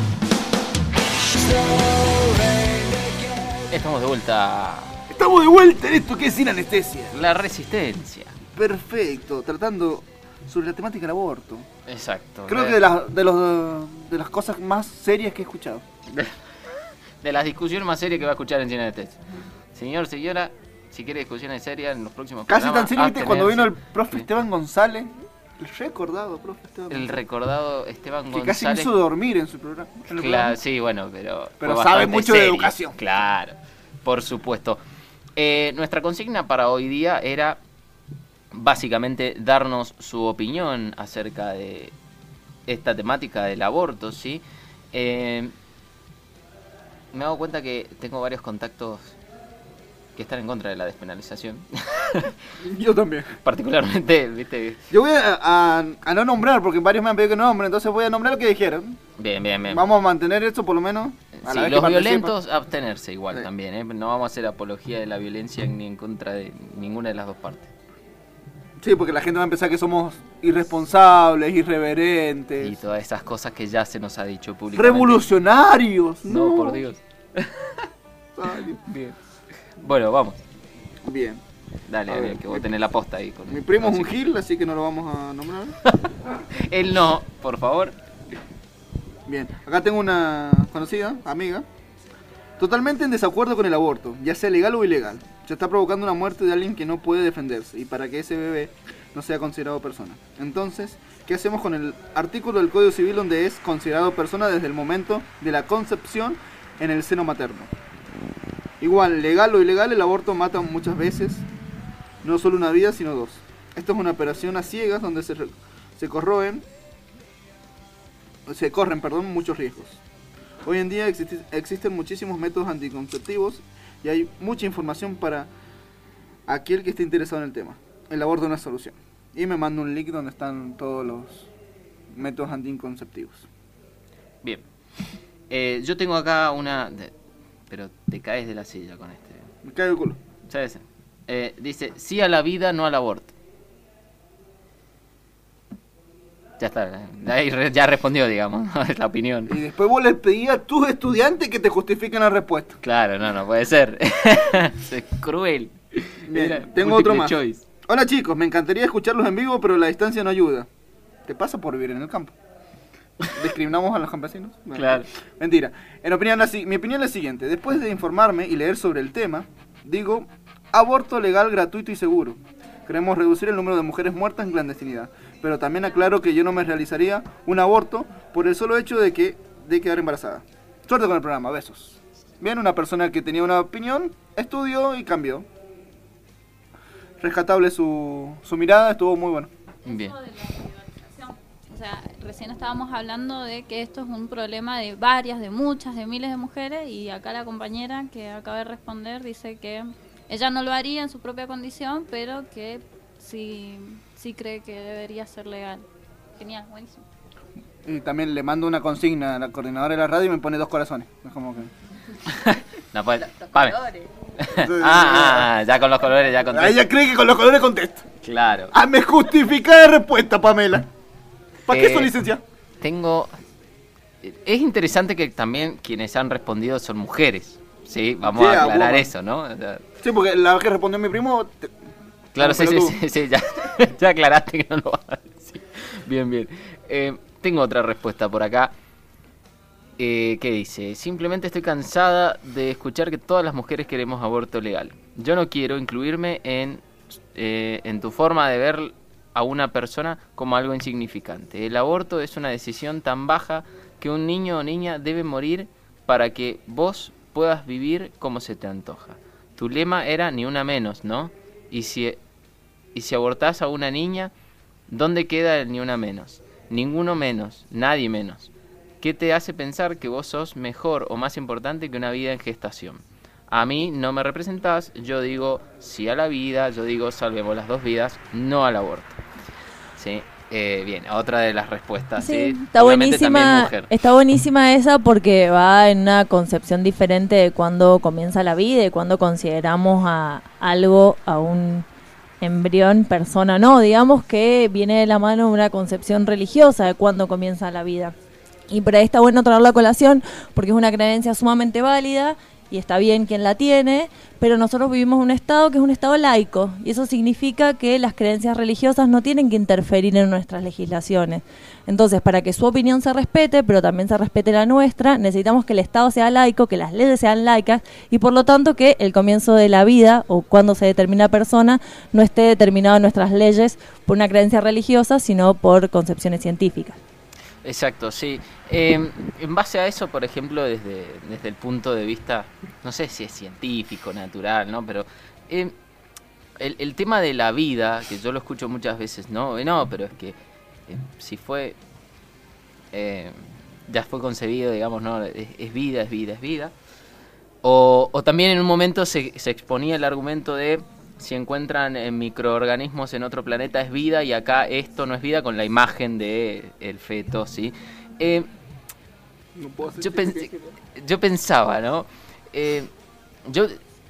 Estamos de vuelta. Estamos de vuelta en esto que es Sin Anestesia. La resistencia. Perfecto, tratando sobre la temática del aborto. Exacto. Creo de, que de, la, de, los, de las cosas más serias que he escuchado. De, de las discusiones más serias que va a escuchar en Sin Anestesia. Señor, señora, si quiere discusiones serias en los próximos Casi programas, tan serio, ¿viste? Cuando vino el abstenerse. profe Esteban González, el recordado profe Esteban El González, recordado Esteban que González. casi me hizo dormir en su programa. en el Claro, programa. sí, bueno, pero. Pero fue sabe bastante mucho de serio. educación. Claro, por supuesto. Eh, nuestra consigna para hoy día era básicamente darnos su opinión acerca de esta temática del aborto, ¿sí? Eh, me he dado cuenta que tengo varios contactos que están en contra de la despenalización. Yo también. Particularmente, ¿viste? Yo voy a, a, a no nombrar, porque varios me han pedido que no nombre, entonces voy a nombrar lo que dijeron. Bien, bien, bien. Vamos a mantener esto por lo menos. A Sí, la vez los que participan. violentos, abstenerse igual Sí. también, ¿eh? No vamos a hacer apología de la violencia ni en contra de ninguna de las dos partes. Sí, porque la gente va a pensar que somos irresponsables, irreverentes, Y todas esas cosas que ya se nos ha dicho públicamente. revolucionarios. No, No, por Dios. Ay, Dios. Bien. Bueno, vamos. Bien. Dale, A ver, bien, que vos mi- tenés la posta ahí. Con, Mi primo es con un gil, así que no lo vamos a nombrar. Él no, por favor. Bien, acá tengo una conocida, amiga, totalmente en desacuerdo con el aborto, ya sea legal o ilegal. Se está provocando una muerte de alguien que no puede defenderse y para que ese bebé no sea considerado persona. Entonces, ¿qué hacemos con el artículo del Código Civil donde es considerado persona desde el momento de la concepción en el seno materno? Igual, legal o ilegal, el aborto mata muchas veces, no solo una vida, sino dos. Esto es una operación a ciegas donde se, re- se corroen se corren perdón, muchos riesgos. Hoy en día existe- existen muchísimos métodos anticonceptivos y hay mucha información para aquel que esté interesado en el tema. El aborto no es solución. Y me manda un link donde están todos los métodos anticonceptivos. Bien. Eh, yo tengo acá una... de- pero te caes de la silla con este. Me cae el culo. ¿Sabes? Eh, dice, sí a la vida, no al aborto. Ya está, ahí re- ya respondió, digamos, es la opinión. Y después vos les pedías a tus estudiantes que te justifiquen la respuesta. Claro, no, no puede ser. Es cruel. Bien, Era tengo otro multiple más. choice. Hola chicos, me encantaría escucharlos en vivo, pero la distancia no ayuda. ¿Te pasa por vivir en el campo? ¿Discriminamos a los campesinos? Bueno, Claro. Mentira. En opinión, la si- mi opinión es la siguiente. Después de informarme y leer sobre el tema, digo, aborto legal, gratuito y seguro. Queremos reducir el número de mujeres muertas en clandestinidad. Pero también aclaro que yo no me realizaría un aborto por el solo hecho de que de quedar embarazada. Suerte con el programa, besos. Bien, una persona que tenía una opinión, estudió y cambió. Rescatable su, su mirada, estuvo muy bueno. Bien. O sea, recién estábamos hablando de que esto es un problema de varias, de muchas, de miles de mujeres, y acá la compañera que acaba de responder dice que ella no lo haría en su propia condición, pero que sí, sí cree que debería ser legal. Genial, buenísimo. Y también le mando una consigna a la coordinadora de la radio y me pone dos corazones. Es como que... No puede. Pame. ah, ah, ah, ya con los colores, ya con Ah, ella cree que con los colores contesto. Claro. Ah, me justifica la respuesta, Pamela. ¿Para qué Eh, son licenciada? Tengo es interesante que también quienes han respondido son mujeres. Sí, vamos Sí, a a aclarar woman. eso, ¿no? O sea, Sí, porque la vez que respondió mi primo... te- claro, Ah, sí, pero sí, tú. sí, sí, ya, ya aclaraste que no lo vas a decir. Bien, bien. Eh, tengo otra respuesta por acá. Eh, ¿Qué dice? Simplemente estoy cansada de escuchar que todas las mujeres queremos aborto legal. Yo no quiero incluirme en, eh, en tu forma de ver a una persona como algo insignificante. El aborto es una decisión tan baja que un niño o niña debe morir para que vos puedas vivir como se te antoja. Tu lema era ni una menos, ¿no? Y si, y si abortás a una niña, ¿dónde queda el ni una menos? Ninguno menos, nadie menos. ¿Qué te hace pensar que vos sos mejor o más importante que una vida en gestación? A mí no me representás, yo digo sí a la vida, yo digo salvemos las dos vidas, no al aborto. Sí, eh, bien, otra de las respuestas. Sí, Sí, está obviamente también buenísima, mujer. está buenísima esa porque va en una concepción diferente de cuándo comienza la vida y cuándo consideramos a algo, a un embrión, persona, no, digamos que viene de la mano de una concepción religiosa de cuándo comienza la vida. Y por ahí está bueno traerlo a colación porque es una creencia sumamente válida y está bien quien la tiene, pero nosotros vivimos en un estado que es un estado laico y eso significa que las creencias religiosas no tienen que interferir en nuestras legislaciones. Entonces, para que su opinión se respete, pero también se respete la nuestra, necesitamos que el Estado sea laico, que las leyes sean laicas y por lo tanto que el comienzo de la vida o cuando se determina persona no esté determinado en nuestras leyes por una creencia religiosa, sino por concepciones científicas. Exacto, sí. Eh, en base a eso, por ejemplo, desde, desde el punto de vista, no sé si es científico, natural, ¿no? Pero eh, el, el tema de la vida, que yo lo escucho muchas veces, no, Eh, no, pero es que eh, si fue, eh, ya fue concebido, digamos, no, es, es vida, es vida, es vida. O, o también en un momento se, se exponía el argumento de si encuentran eh, microorganismos en otro planeta es vida y acá esto no es vida, con la imagen de el feto, ¿sí? Eh, No puedo hacer yo, chiste, pensé- que- yo pensaba, ¿no? Eh, yo...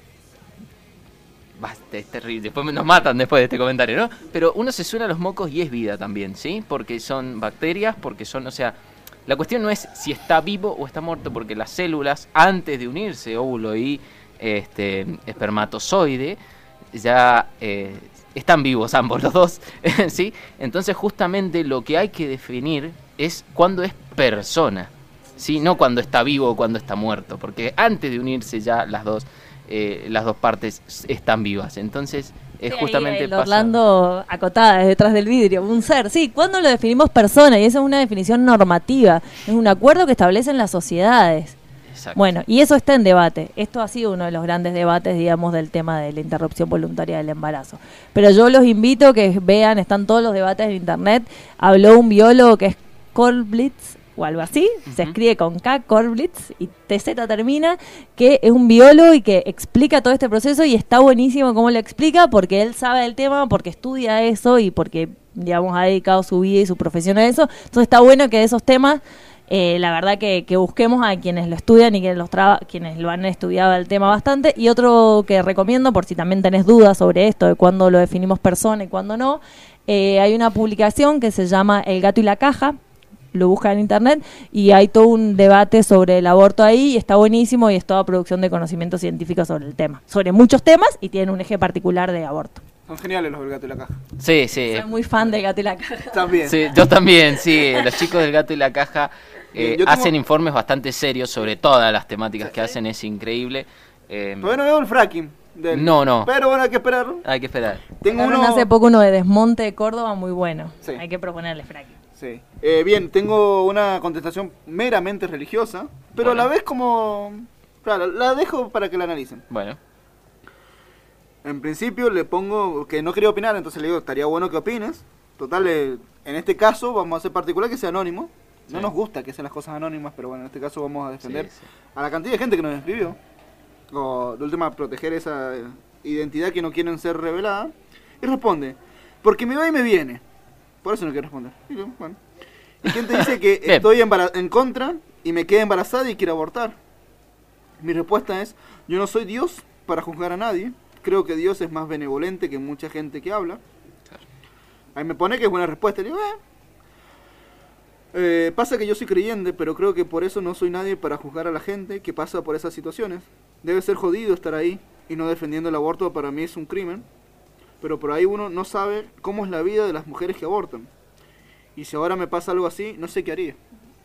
Basta, es terrible, después nos matan después de este comentario, ¿no? Pero uno se suena a los mocos y es vida también, ¿sí? Porque son bacterias, porque son, o sea... La cuestión no es si está vivo o está muerto, porque las células, antes de unirse, óvulo y este, espermatozoide, ya eh, están vivos ambos los dos, ¿sí? Entonces justamente lo que hay que definir es cuándo es persona, ¿sí? No cuando está vivo o cuando está muerto, porque antes de unirse ya las dos, eh, las dos partes están vivas. Entonces es Sí, justamente ahí, el pasa- Orlando acotada detrás del vidrio, un ser. Sí, ¿cuándo lo definimos persona? Y esa es una definición normativa, es un acuerdo que establecen las sociedades. Exacto. Bueno, y eso está en debate. Esto ha sido uno de los grandes debates, digamos, del tema de la interrupción voluntaria del embarazo. Pero yo los invito a que vean, están todos los debates en internet. Habló un biólogo que es Kolblitz, o algo así, se Ujú. escribe con K, Kolblitz, y T Z termina, que es un biólogo y que explica todo este proceso y está buenísimo cómo lo explica porque él sabe del tema, porque estudia eso y porque, digamos, ha dedicado su vida y su profesión a eso. Entonces está bueno que de esos temas, eh, la verdad que, que busquemos a quienes lo estudian y quienes, los traba- quienes lo han estudiado el tema bastante. Y otro que recomiendo, por si también tenés dudas sobre esto, de cuándo lo definimos persona y cuándo no, eh, hay una publicación que se llama El gato y la caja, lo buscan en internet y hay todo un debate sobre el aborto ahí y está buenísimo y es toda producción de conocimiento científico sobre el tema, sobre muchos temas y tiene un eje particular de aborto. Son geniales los del gato y la caja. Sí, sí. Soy muy fan del gato y la caja. También. Sí, yo también, sí. Los chicos del Gato y la Caja eh, Eh, yo tengo- hacen informes bastante serios sobre todas las temáticas que hacen, es increíble. Eh, Todavía no veo el fracking. del- No, no. Pero bueno, hay que esperar. hay que esperar. Tengo Sacaron uno... hace poco uno de Desmonte de Córdoba muy bueno. Sí. Hay que proponerle fracking. Sí. Eh, bien, tengo una contestación meramente religiosa, pero a la Bueno. vez como... Claro, la dejo para que la analicen. Bueno, En principio le pongo que no quería opinar, entonces le digo, estaría bueno que opines. Total, eh, en este caso vamos a hacer particular que sea anónimo. No Sí. nos gusta que sean las cosas anónimas, pero bueno, en este caso vamos a defender sí, sí. a la cantidad de gente que nos escribió. O de última, proteger esa eh, identidad que no quieren ser revelada. Y responde, porque me va y me viene. Por eso no quiero responder. Y yo, bueno. ¿Y quién te dice que Bien. estoy embara- en contra y me quedé embarazada y quiero abortar? Mi respuesta es, yo no soy Dios para juzgar a nadie. Creo que Dios es más benevolente que mucha gente que habla. Ahí me pone que es buena respuesta. Y digo, eh. Eh, pasa que yo soy creyente, pero creo que por eso no soy nadie para juzgar a la gente que pasa por esas situaciones. Debe ser jodido estar ahí y no defendiendo el aborto, para mí es un crimen. Pero por ahí uno no sabe cómo es la vida de las mujeres que abortan. Y si ahora me pasa algo así, no sé qué haría.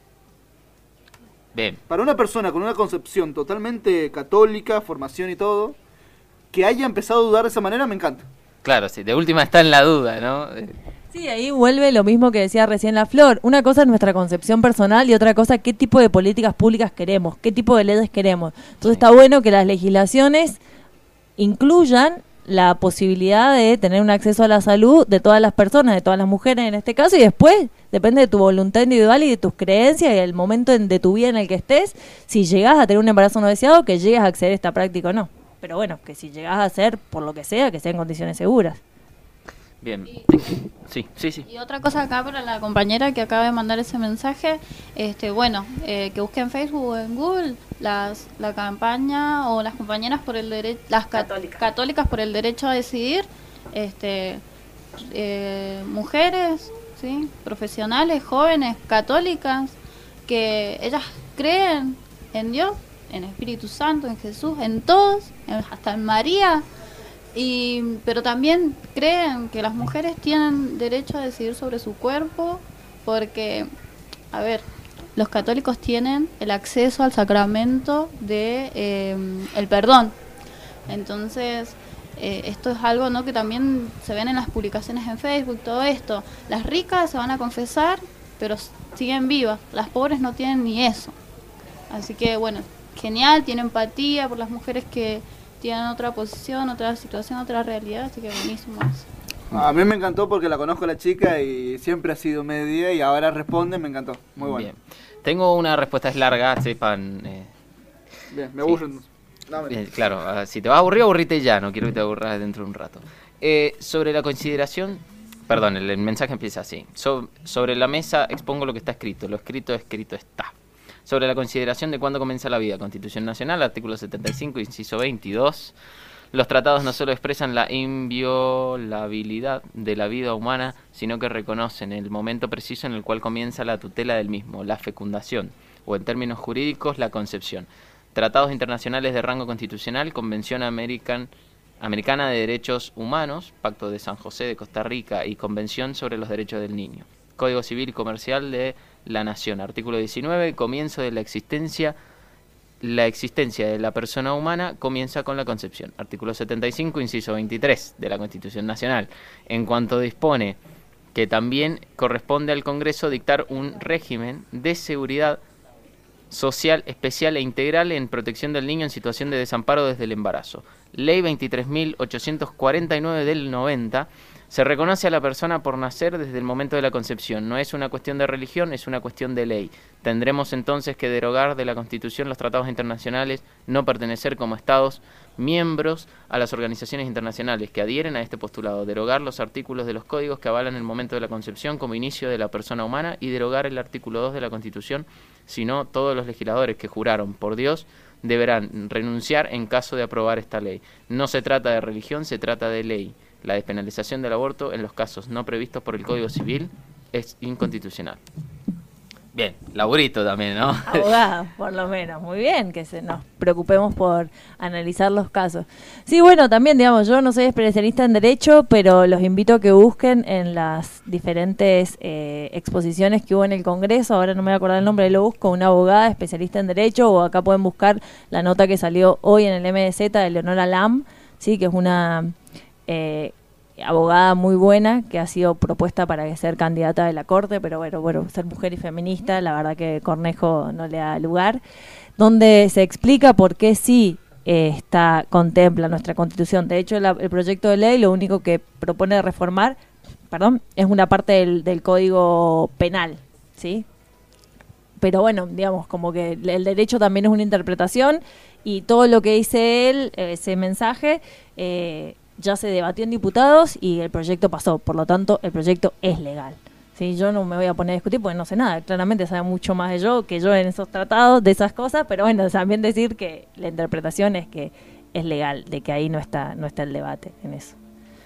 Bien. Para una persona con una concepción totalmente católica, formación y todo, que haya empezado a dudar de esa manera, me encanta. Claro, sí, de última está en la duda, ¿no? Eh, Sí, ahí vuelve lo mismo que decía recién la Flor. Una cosa es nuestra concepción personal y otra cosa qué tipo de políticas públicas queremos, qué tipo de leyes queremos. Entonces Sí. está bueno que las legislaciones incluyan la posibilidad de tener un acceso a la salud de todas las personas, de todas las mujeres en este caso, y después depende de tu voluntad individual y de tus creencias y el momento en- de tu vida en el que estés, si llegas a tener un embarazo no deseado, que llegues a acceder a esta práctica o no. Pero bueno, que si llegas a hacer por lo que sea, que sea en condiciones seguras. bien. Sí, sí, sí. Y otra cosa acá para la compañera que acaba de mandar ese mensaje, este, bueno, eh, que busque en Facebook o en Google las, la campaña o las compañeras por el derecho, las ca- Católicas. católicas por el derecho a decidir, este, eh, mujeres, sí, profesionales, jóvenes, católicas, que ellas creen en Dios, en el Espíritu Santo, en Jesús, en todos, en- hasta en María. Y, pero también creen que las mujeres tienen derecho a decidir sobre su cuerpo porque, a ver, los católicos tienen el acceso al sacramento de eh, el perdón. Entonces, eh, esto es algo, ¿no?, que también se ven en las publicaciones en Facebook, todo esto. Las ricas se van a confesar, pero s- siguen vivas. Las pobres no tienen ni eso. Así que, bueno, genial, tiene empatía por las mujeres que tienen otra posición, otra situación, otra realidad, así que buenísimo eso. A mí me encantó porque la conozco a la chica y siempre ha sido media y ahora responde, me encantó. Muy bueno. Bien. Tengo una respuesta, es larga, sepan. eh, Bien, me Sí. aburro. entonces. Dame. eh, claro, ah, si te vas a aburrir, aburrite ya, no quiero que te aburras dentro de un rato. Eh, sobre la consideración, perdón, el, el mensaje empieza así. So- sobre la mesa expongo lo que está escrito, lo escrito, escrito está. Sobre la consideración de cuándo comienza la vida, Constitución Nacional, artículo setenta y cinco, inciso veintidós. Los tratados no solo expresan la inviolabilidad de la vida humana, sino que reconocen el momento preciso en el cual comienza la tutela del mismo, la fecundación, o en términos jurídicos, la concepción. Tratados internacionales de rango constitucional, Convención American, Americana de Derechos Humanos, Pacto de San José de Costa Rica y Convención sobre los Derechos del Niño. Código Civil y Comercial de la Nación, artículo diecinueve, comienzo de la existencia, la existencia de la persona humana comienza con la concepción. Artículo setenta y cinco, inciso veintitrés de la Constitución Nacional, en cuanto dispone que también corresponde al Congreso dictar un régimen de seguridad social especial e integral en protección del niño en situación de desamparo desde el embarazo. Ley veintitrés mil ochocientos cuarenta y nueve del noventa. Se reconoce a la persona por nacer desde el momento de la concepción. No es una cuestión de religión, es una cuestión de ley. Tendremos entonces que derogar de la Constitución los tratados internacionales, no pertenecer como Estados miembros a las organizaciones internacionales que adhieren a este postulado, derogar los artículos de los códigos que avalan el momento de la concepción como inicio de la persona humana y derogar el artículo dos de la Constitución, si no, todos los legisladores que juraron por Dios deberán renunciar en caso de aprobar esta ley. No se trata de religión, se trata de ley. La despenalización del aborto en los casos no previstos por el Código Civil es inconstitucional. Bien, laburito también, ¿no? Abogada, por lo menos. Muy bien, que se nos preocupemos por analizar los casos. Sí, bueno, también, digamos, yo no soy especialista en Derecho, pero los invito a que busquen en las diferentes eh, exposiciones que hubo en el Congreso, ahora no me voy a acordar el nombre, lo busco, una abogada especialista en Derecho, o acá pueden buscar la nota que salió hoy en el M D Z de Leonora Lam, sí, que es una eh, abogada muy buena que ha sido propuesta para ser candidata de la Corte, pero bueno, bueno, ser mujer y feminista, la verdad que Cornejo no le da lugar, donde se explica por qué sí eh, está contempla nuestra Constitución. De hecho, la- el proyecto de ley lo único que propone reformar, perdón, es una parte del, del Código Penal, ¿sí? Pero bueno, digamos, como que el el derecho también es una interpretación y todo lo que dice él, eh, ese mensaje, eh, ya se debatió en diputados y el proyecto pasó. Por lo tanto, el proyecto es legal. ¿Sí? Yo no me voy a poner a discutir porque no sé nada. Claramente sabe mucho más de yo que yo en esos tratados, de esas cosas, pero bueno, también decir que la interpretación es que es legal, de que ahí no está, no está el debate en eso.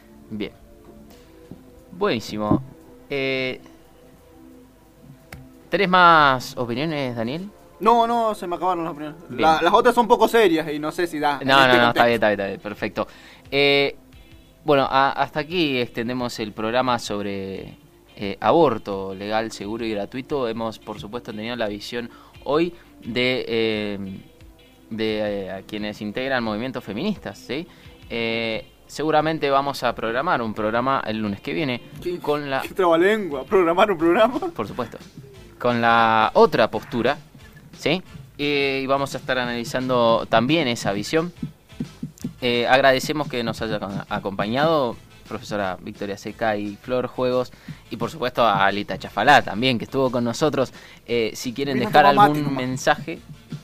Bien. Buenísimo. Eh, ¿Tenés más opiniones, Daniel? No, no, se me acabaron las opiniones. Bien. La- las otras son poco serias y no sé si da. en No, no, este no, está contexto. bien, está bien, está bien, perfecto. Eh, bueno, a- hasta aquí extendemos el programa sobre eh, aborto legal, seguro y gratuito. Hemos, por supuesto, tenido la visión hoy de, eh, de eh, a quienes integran movimientos feministas, ¿sí? Eh, seguramente vamos a programar un programa el lunes que viene ¿Qué, con la... qué trabalengua? ¿Programar un programa? Por supuesto. Con la otra postura, ¿sí? Eh, y vamos a estar analizando también esa visión. Eh, agradecemos que nos haya ac- acompañado profesora Victoria Seca y Flor Juegos, y por supuesto a Alita Chafalá también, que estuvo con nosotros. Eh, si quieren Vino a dejar tomar mate algún nomás. mensaje,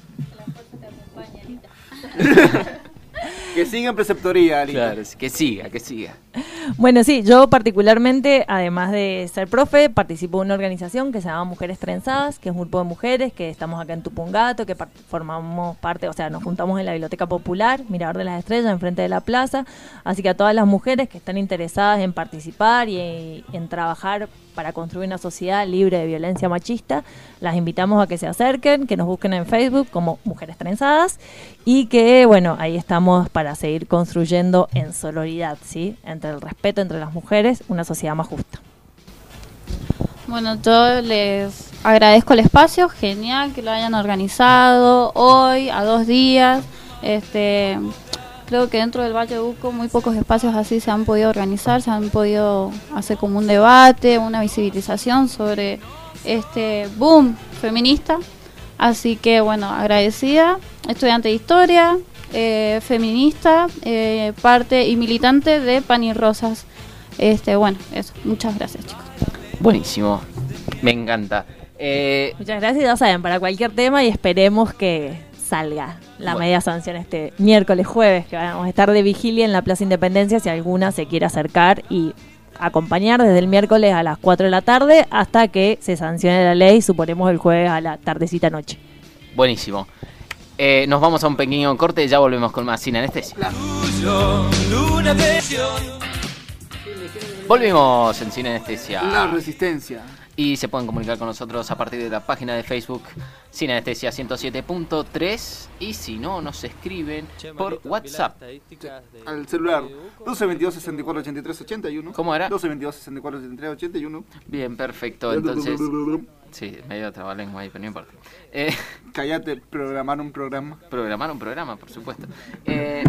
Que siga en preceptoría, Alita. claro, que siga, que siga. Bueno, sí, yo particularmente, además de ser profe, participo en una organización que se llama Mujeres Trenzadas, que es un grupo de mujeres que estamos acá en Tupungato, que par- formamos parte, o sea, nos juntamos en la Biblioteca Popular, Mirador de las Estrellas, enfrente de la plaza. Así que a todas las mujeres que están interesadas en participar y eh, en trabajar para construir una sociedad libre de violencia machista, las invitamos a que se acerquen, que nos busquen en Facebook como Mujeres Trenzadas y que, bueno, ahí estamos para seguir construyendo en sororidad, ¿sí? Entre el respeto entre las mujeres, una sociedad más justa. Bueno, yo les agradezco el espacio, genial que lo hayan organizado hoy, a dos días. Este, creo que dentro del Valle de Uco muy pocos espacios así se han podido organizar, se han podido hacer como un debate, una visibilización sobre este boom feminista. Así que bueno, agradecida, estudiante de historia, eh, feminista, eh, parte y militante de Pan y Rosas. Este, bueno, eso, muchas gracias, chicos. Buenísimo, me encanta. Eh, Muchas gracias, ya saben, para cualquier tema y esperemos que salga la Bueno. media sanción este miércoles, jueves, que vamos a estar de vigilia en la Plaza Independencia si alguna se quiere acercar y acompañar desde el miércoles a las cuatro de la tarde hasta que se sancione la ley, suponemos el jueves a la tardecita noche. buenísimo. Eh, nos vamos a un pequeño corte y ya volvemos con más Sin Anestesia. Volvimos en Sin Anestesia. La resistencia. Y se pueden comunicar con nosotros a partir de la página de Facebook Sin Anestesia ciento siete punto tres. Y si no, nos escriben por WhatsApp. Al celular. doce veintidós sesenta y cuatro ochenta y tres ochenta y uno. ¿Cómo era? doce veintidós sesenta y cuatro ochenta y tres ochenta y uno. Bien, perfecto. Entonces, sí, medio trabalengua ahí, pero no importa. Eh, Cállate, programar un programa. programar un programa, por supuesto. Eh,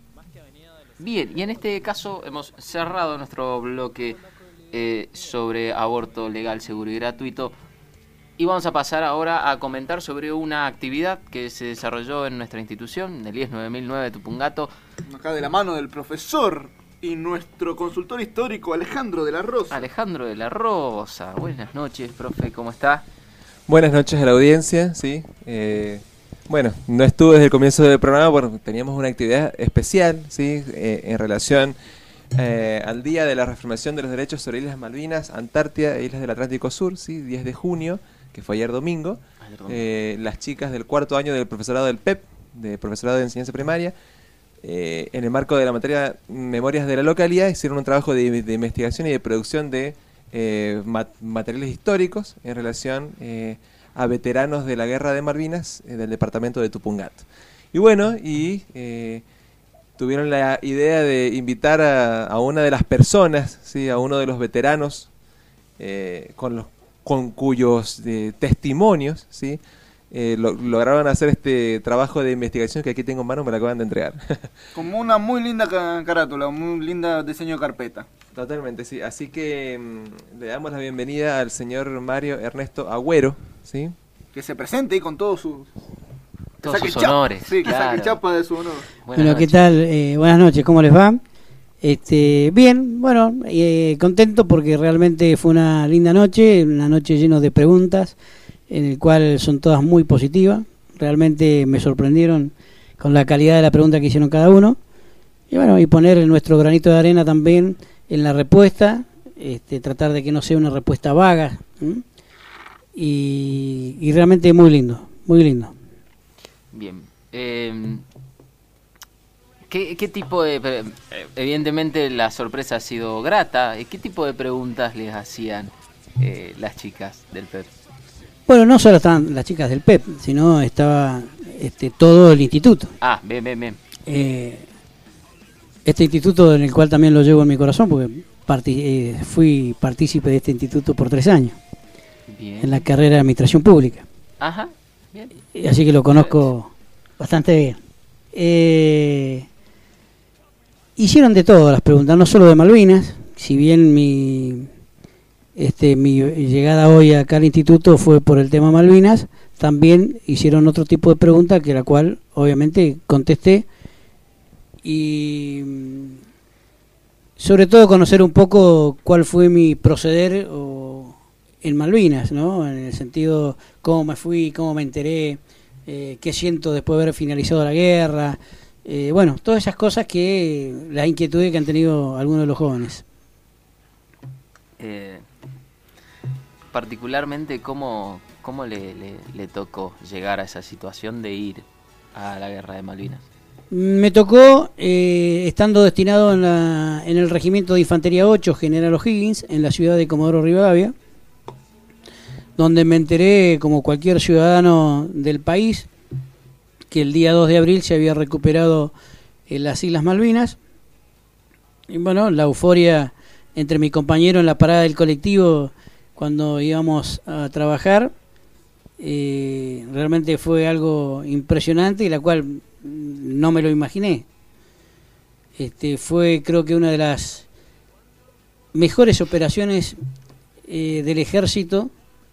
bien, y en este caso hemos cerrado nuestro bloque eh, sobre aborto legal, seguro y gratuito. Y vamos a pasar ahora a comentar sobre una actividad que se desarrolló en nuestra institución, el I E S nueve mil nueve de Tupungato. Acá de la mano del profesor y nuestro consultor histórico Alejandro de la Rosa. Alejandro de la Rosa. Buenas noches, profe, ¿cómo está? Buenas noches a la audiencia, sí. Eh, bueno, no estuve desde el comienzo del programa porque teníamos una actividad especial, sí, eh, en relación eh, al Día de la Reafirmación de los Derechos sobre Islas Malvinas, Antártida e Islas del Atlántico Sur, sí, diez de junio, que fue ayer domingo. Ayer domingo. Eh, las chicas del cuarto año del profesorado del P E P, de profesorado de enseñanza primaria, eh, en el marco de la materia Memorias de la Localidad, hicieron un trabajo de, de investigación y de producción de eh, mat- materiales históricos en relación eh, a veteranos de la Guerra de Malvinas eh, del departamento de Tupungato. Y bueno, y eh, tuvieron la idea de invitar a, a una de las personas, ¿sí? A uno de los veteranos eh, con los con cuyos eh, testimonios, ¿sí? Eh, lo- lograron hacer este trabajo de investigación que aquí tengo en mano, me lo acaban de entregar. Como una muy linda ca- carátula, un muy linda diseño de carpeta. Totalmente, sí. Así que mm, le damos la bienvenida al señor Mario Ernesto Agüero, ¿sí? Que se presente y con todos sus... que Todos saque sus chapa. honores. Sí, que claro. saque chapa de su honor. Buenas Bueno, ¿qué noches. tal? Eh, buenas noches, ¿cómo les va? Este, bien, bueno, eh, contento porque realmente fue una linda noche, una noche llena de preguntas, en el cual son todas muy positivas. Realmente me sorprendieron con la calidad de la pregunta que hicieron cada uno. Y bueno, y poner nuestro granito de arena también en la respuesta, este, tratar de que no sea una respuesta vaga. ¿m? Y, y realmente muy lindo, muy lindo. Bien. Eh, ¿qué, ¿Qué tipo de... pre- eh, evidentemente la sorpresa ha sido grata. ¿Qué tipo de preguntas les hacían eh, las chicas del P E P? Bueno, no solo estaban las chicas del P E P, sino estaba este, todo el instituto. Ah, bien, bien, bien. Eh, este instituto en el cual también lo llevo en mi corazón, porque parti- eh, fui partícipe de este instituto por tres años, Bien. en la carrera de Administración Pública. Ajá, bien. Eh, Así que lo conozco bastante bien. Eh, hicieron de todo las preguntas, no solo de Malvinas, si bien mi... Este, mi llegada hoy acá al instituto fue por el tema Malvinas, también hicieron otro tipo de pregunta que la cual obviamente contesté y sobre todo conocer un poco cuál fue mi proceder o, en Malvinas, ¿no? En el sentido cómo me fui, cómo me enteré, eh, qué siento después de haber finalizado la guerra, eh, bueno, todas esas cosas que las inquietudes que han tenido algunos de los jóvenes. Eh, particularmente, ¿cómo, cómo le, le, le tocó llegar a esa situación de ir a la guerra de Malvinas? Me tocó, eh, estando destinado en, la, en el Regimiento de Infantería ocho, General O'Higgins, en la ciudad de Comodoro Rivadavia, donde me enteré, como cualquier ciudadano del país, que el día dos de abril se había recuperado en las Islas Malvinas. Y bueno, la euforia entre mi compañero en la parada del colectivo cuando íbamos a trabajar, eh, realmente fue algo impresionante y la cual no me lo imaginé. Este, fue creo que una de las mejores operaciones eh, del ejército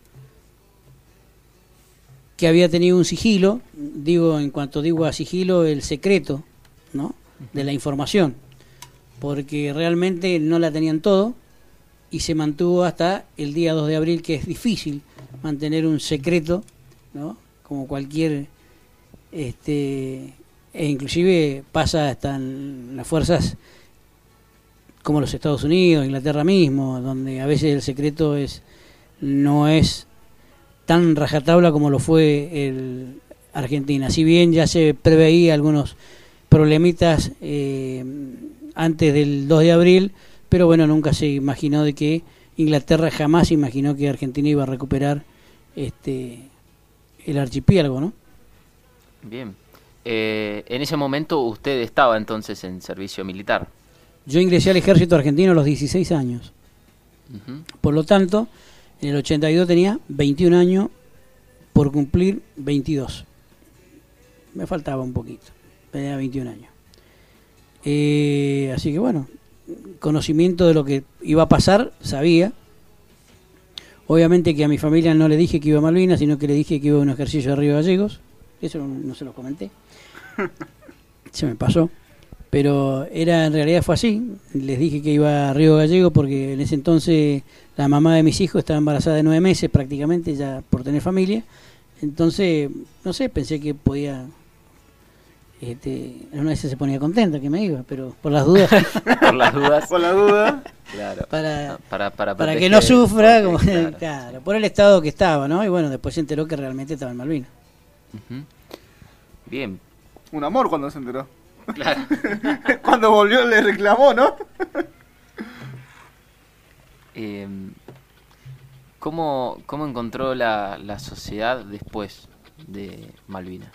que había tenido un sigilo, digo en cuanto digo a sigilo, el secreto, ¿no?, de la información, porque realmente no la tenían todo y se mantuvo hasta el día dos de abril, que es difícil mantener un secreto, ¿no?, como cualquier este e inclusive pasa hasta en las fuerzas como los Estados Unidos, Inglaterra mismo, donde a veces el secreto es no es tan rajatabla como lo fue el Argentina. Si bien ya se preveía algunos problemitas eh, antes del dos de abril, pero bueno, nunca se imaginó de que Inglaterra jamás imaginó que Argentina iba a recuperar este el archipiélago, ¿no? Bien. Eh, en ese momento usted estaba entonces en servicio militar. Yo ingresé al ejército argentino a los dieciséis años. Uh-huh. Por lo tanto, en el ochenta y dos tenía veintiún años por cumplir veintidós. Me faltaba un poquito, tenía veintiún años. Eh, así que bueno, conocimiento de lo que iba a pasar, sabía. Obviamente que a mi familia no le dije que iba a Malvinas, sino que le dije que iba a un ejercicio de Río Gallegos. Eso no, no se lo comenté. Se me pasó. Pero era en realidad fue así. Les dije que iba a Río Gallego porque en ese entonces la mamá de mis hijos estaba embarazada de nueve meses prácticamente, ya por tener familia. Entonces, no sé, pensé que podía... Este, una vez se ponía contenta que me iba, pero por las dudas... por las dudas. Por la duda. Claro. Para, para, para, para proteger, que no sufra, porque, como, claro, claro, por el estado que estaba, ¿no? Y bueno, después se enteró que realmente estaba en Malvinas. Uh-huh. Bien. Un amor cuando se enteró. Claro. Cuando volvió le reclamó, ¿no? eh, ¿cómo, ¿Cómo encontró la, la sociedad después de Malvinas?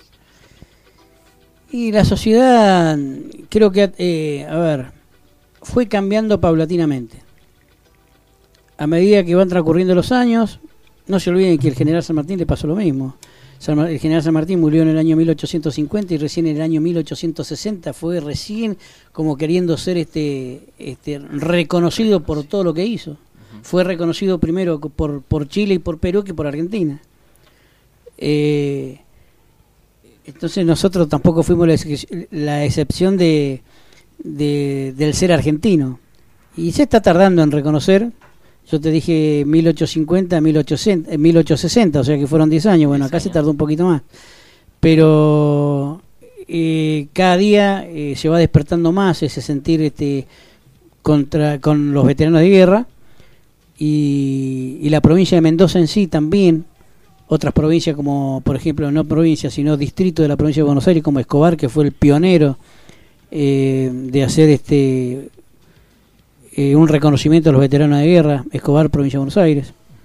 Y la sociedad, creo que, eh, a ver, fue cambiando paulatinamente. A medida que van transcurriendo los años, no se olviden que el general San Martín le pasó lo mismo. El general San Martín murió en el año mil ochocientos cincuenta y recién en el año mil ochocientos sesenta fue recién como queriendo ser este, este reconocido por todo lo que hizo. Uh-huh. Fue reconocido primero por, por Chile y por Perú que por Argentina. Eh, entonces nosotros tampoco fuimos la, ex- la excepción de, de, del ser argentino. Y se está tardando en reconocer. Yo te dije mil ochocientos cincuenta, mil ochocientos sesenta, o sea que fueron diez años. Bueno, acá se tardó un poquito más. Pero eh, cada día eh, se va despertando más ese sentir este contra con los veteranos de guerra. Y, y la provincia de Mendoza en sí también. Otras provincias como, por ejemplo, no provincia, sino distrito de la provincia de Buenos Aires, como Escobar, que fue el pionero eh, de hacer este... Eh, un reconocimiento a los veteranos de guerra, Escobar, provincia de Buenos Aires.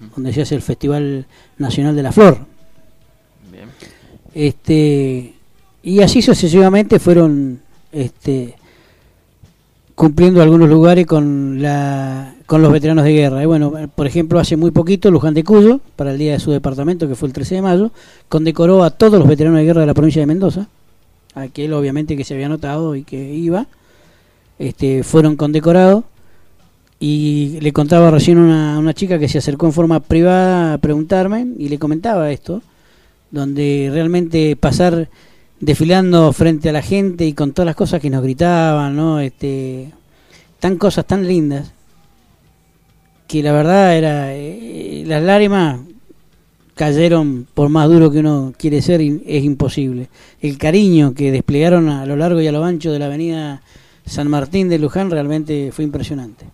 donde se hace el Festival Nacional de la Flor. Bien. Este, y así sucesivamente fueron este, cumpliendo algunos lugares con la con los veteranos de guerra. Y bueno, por ejemplo, hace muy poquito Luján de Cuyo, para el día de su departamento, que fue el trece de mayo, condecoró a todos los veteranos de guerra de la provincia de Mendoza, aquel obviamente que se había anotado y que iba, este, fueron condecorados. Y le contaba recién una, una chica que se acercó en forma privada a preguntarme y le comentaba esto, donde realmente pasar desfilando frente a la gente y con todas las cosas que nos gritaban, ¿no? Este, tan cosas tan lindas, que la verdad era, eh, las lágrimas cayeron, por más duro que uno quiere ser, es imposible. El cariño que desplegaron a lo largo y a lo ancho de la avenida San Martín de Luján realmente fue impresionante.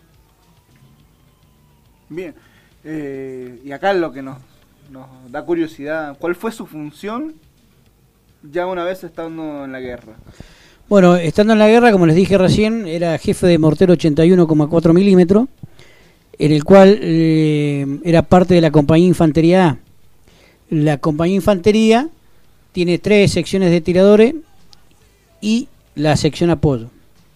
Bien, eh, y acá lo que nos, nos da curiosidad, ¿cuál fue su función ya una vez estando en la guerra? Bueno, estando en la guerra, como les dije recién, era jefe de mortero ochenta y uno coma cuatro milímetros, en el cual eh, era parte de la compañía Infantería A. La compañía Infantería tiene tres secciones de tiradores y la sección apoyo.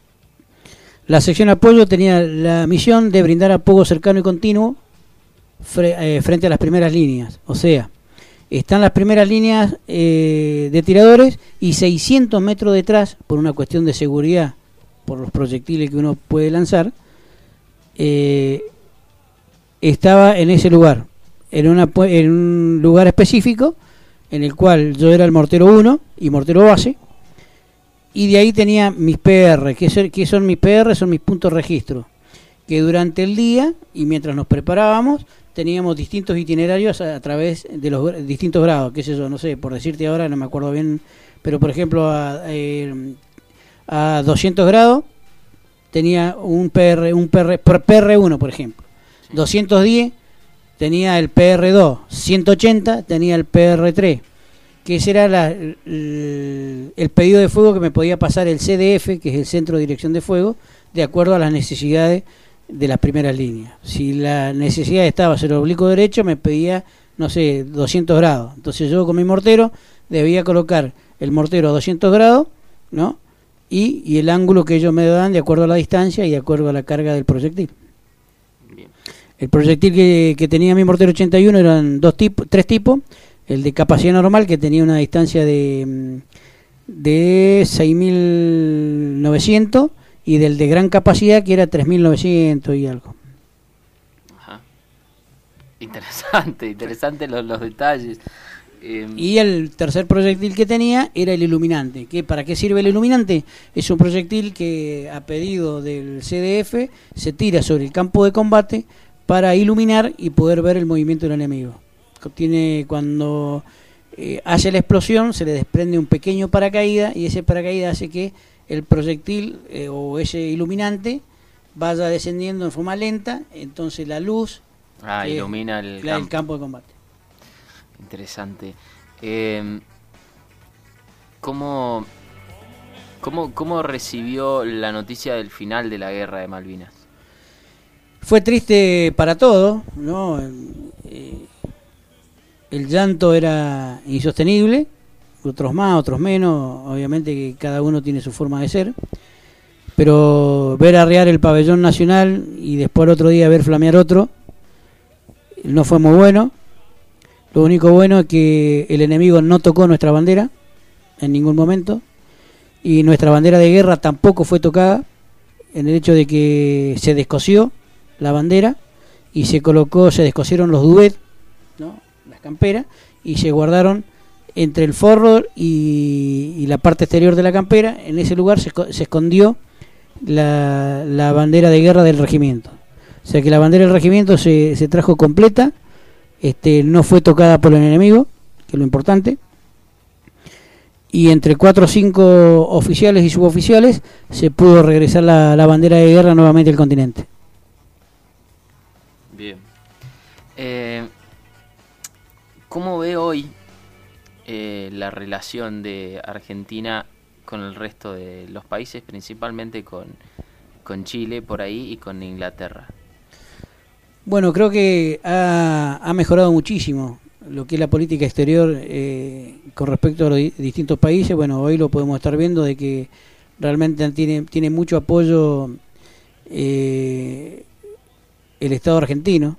La sección apoyo tenía la misión de brindar apoyo cercano y continuo fre eh, frente a las primeras líneas. O sea, están las primeras líneas eh, de tiradores y seiscientos metros detrás, por una cuestión de seguridad, por los proyectiles que uno puede lanzar, eh, estaba en ese lugar, en, una, en un lugar específico, en el cual yo era el mortero uno y mortero base, y de ahí tenía mis P R. ¿Qué son, qué son mis P R? Son mis puntos de registro, que durante el día y mientras nos preparábamos teníamos distintos itinerarios a, a través de los distintos grados, qué sé yo, no sé, por decirte ahora, no me acuerdo bien, pero por ejemplo a, eh, a doscientos grados tenía un P R, un P R, P R uno, por ejemplo. doscientos diez tenía el P R dos, ciento ochenta tenía el P R tres, que ese era la, el, el pedido de fuego que me podía pasar el C D F, que es el Centro de Dirección de Fuego, de acuerdo a las necesidades de las primeras líneas. Si la necesidad estaba hacia el oblicuo derecho, me pedía, no sé, doscientos grados. Entonces yo con mi mortero debía colocar el mortero a doscientos grados, ¿no? Y, y el ángulo que ellos me dan de acuerdo a la distancia y de acuerdo a la carga del proyectil. Bien. El proyectil que, que tenía mi mortero ochenta y uno eran dos tipos, tres tipos. El de capacidad normal, que tenía una distancia de, de seis mil novecientos, y del de gran capacidad, que era tres mil novecientos y algo. Ajá. Interesante, interesante los, los detalles. Eh... Y el tercer proyectil que tenía era el iluminante. ¿Qué, ¿Para qué sirve el iluminante? Es un proyectil que, a pedido del C D F, se tira sobre el campo de combate para iluminar y poder ver el movimiento del enemigo. Tiene, cuando eh, hace la explosión, se le desprende un pequeño paracaídas, y ese paracaídas hace que el proyectil eh, o ese iluminante vaya descendiendo en forma lenta, entonces la luz ah, eh, ilumina el, la, campo. el campo de combate. Interesante. Eh, ¿cómo, cómo, ¿Cómo recibió la noticia del final de la guerra de Malvinas? Fue triste para todos, ¿no? Eh, el llanto era insostenible, otros más, otros menos, obviamente que cada uno tiene su forma de ser, pero ver arrear el pabellón nacional y después el otro día ver flamear otro no fue muy bueno. Lo único bueno es que el enemigo no tocó nuestra bandera en ningún momento, y nuestra bandera de guerra tampoco fue tocada, en el hecho de que se descosió la bandera y se colocó, se descosieron los duet, ¿no?, las camperas, y se guardaron entre el forro y, y la parte exterior de la campera. En ese lugar se, se escondió la, la bandera de guerra del regimiento. O sea que la bandera del regimiento se, se trajo completa, este, no fue tocada por el enemigo, que es lo importante, y entre cuatro o cinco oficiales y suboficiales se pudo regresar la, la bandera de guerra nuevamente al continente. Bien. Eh, ¿Cómo ve hoy eh, la relación de Argentina con el resto de los países, principalmente con, con Chile por ahí y con Inglaterra? Bueno, creo que ha, ha mejorado muchísimo lo que es la política exterior eh, con respecto a los di- distintos países. Bueno, hoy lo podemos estar viendo de que realmente tiene, tiene mucho apoyo eh, el Estado argentino.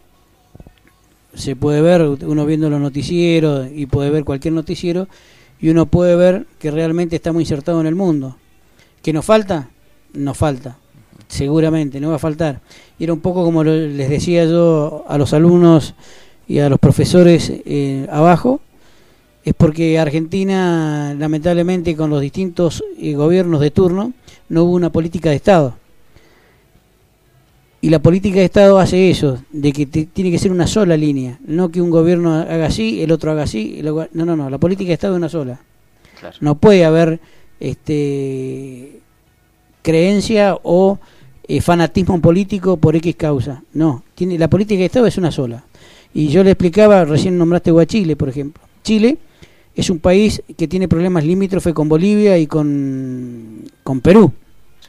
Se puede ver, uno viendo los noticieros y puede ver cualquier noticiero y uno puede ver que realmente está muy insertado en el mundo. ¿Qué nos falta? Nos falta, seguramente, no va a faltar. Y era un poco como lo, les decía yo a los alumnos y a los profesores eh, abajo, es porque Argentina, lamentablemente, con los distintos eh, gobiernos de turno, no hubo una política de Estado. Y la política de Estado hace eso, de que te, tiene que ser una sola línea, no que un gobierno haga así, el otro haga así, el, no, no, no, la política de Estado es una sola. Claro. No puede haber este creencia o eh, fanatismo político por X causa. No, tiene la política de Estado es una sola. Y yo le explicaba, recién nombraste a Chile, por ejemplo. Chile es un país que tiene problemas limítrofes con Bolivia y con, con Perú. Sí.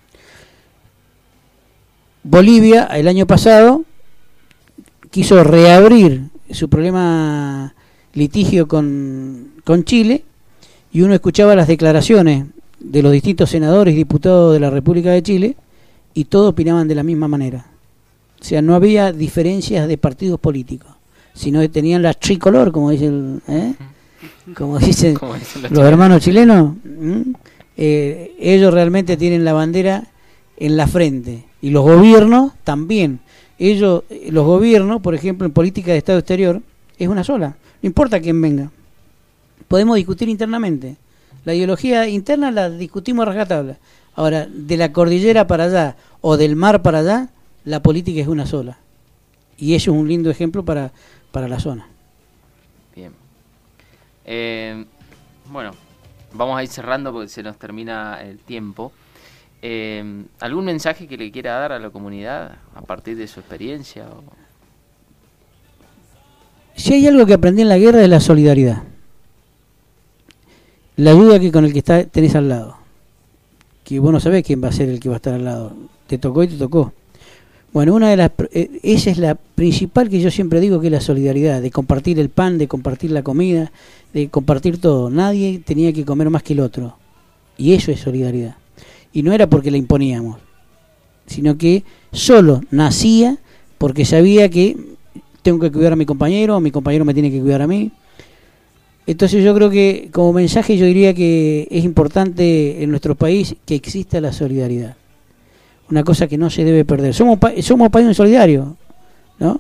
Bolivia, el año pasado, quiso reabrir su problema litigio con, con Chile, y uno escuchaba las declaraciones de los distintos senadores y diputados de la República de Chile, y todos opinaban de la misma manera. O sea, no había diferencias de partidos políticos, sino que tenían la tricolor, como dicen, ¿eh? como dicen Como dicen los los hermanos chilenos. ¿Mm? Eh, ellos realmente tienen la bandera en la frente, y los gobiernos también. Ellos, los gobiernos, por ejemplo, en política de Estado exterior, es una sola, no importa quién venga. Podemos discutir internamente. La ideología interna la discutimos a rajatabla. Ahora, de la cordillera para allá o del mar para allá, la política es una sola. Y eso es un lindo ejemplo para, para la zona. Bien. Eh, bueno, vamos a ir cerrando porque se nos termina el tiempo. Eh, ¿Algún mensaje que le quiera dar a la comunidad a partir de su experiencia? O... Si hay algo que aprendí en la guerra es la solidaridad. La ayuda que con el que está, tenés al lado. Que vos no sabés quién va a ser el que va a estar al lado. Te tocó y te tocó. Bueno, una de las eh, esa es la principal que yo siempre digo, que es la solidaridad, de compartir el pan, de compartir la comida, de compartir todo. Nadie tenía que comer más que el otro. Y eso es solidaridad. Y no era porque la imponíamos, sino que solo nacía porque sabía que tengo que cuidar a mi compañero, mi compañero me tiene que cuidar a mí. Entonces yo creo que como mensaje yo diría que es importante en nuestro país que exista la solidaridad. Una cosa que no se debe perder. Somos pa- somos país solidario, ¿no?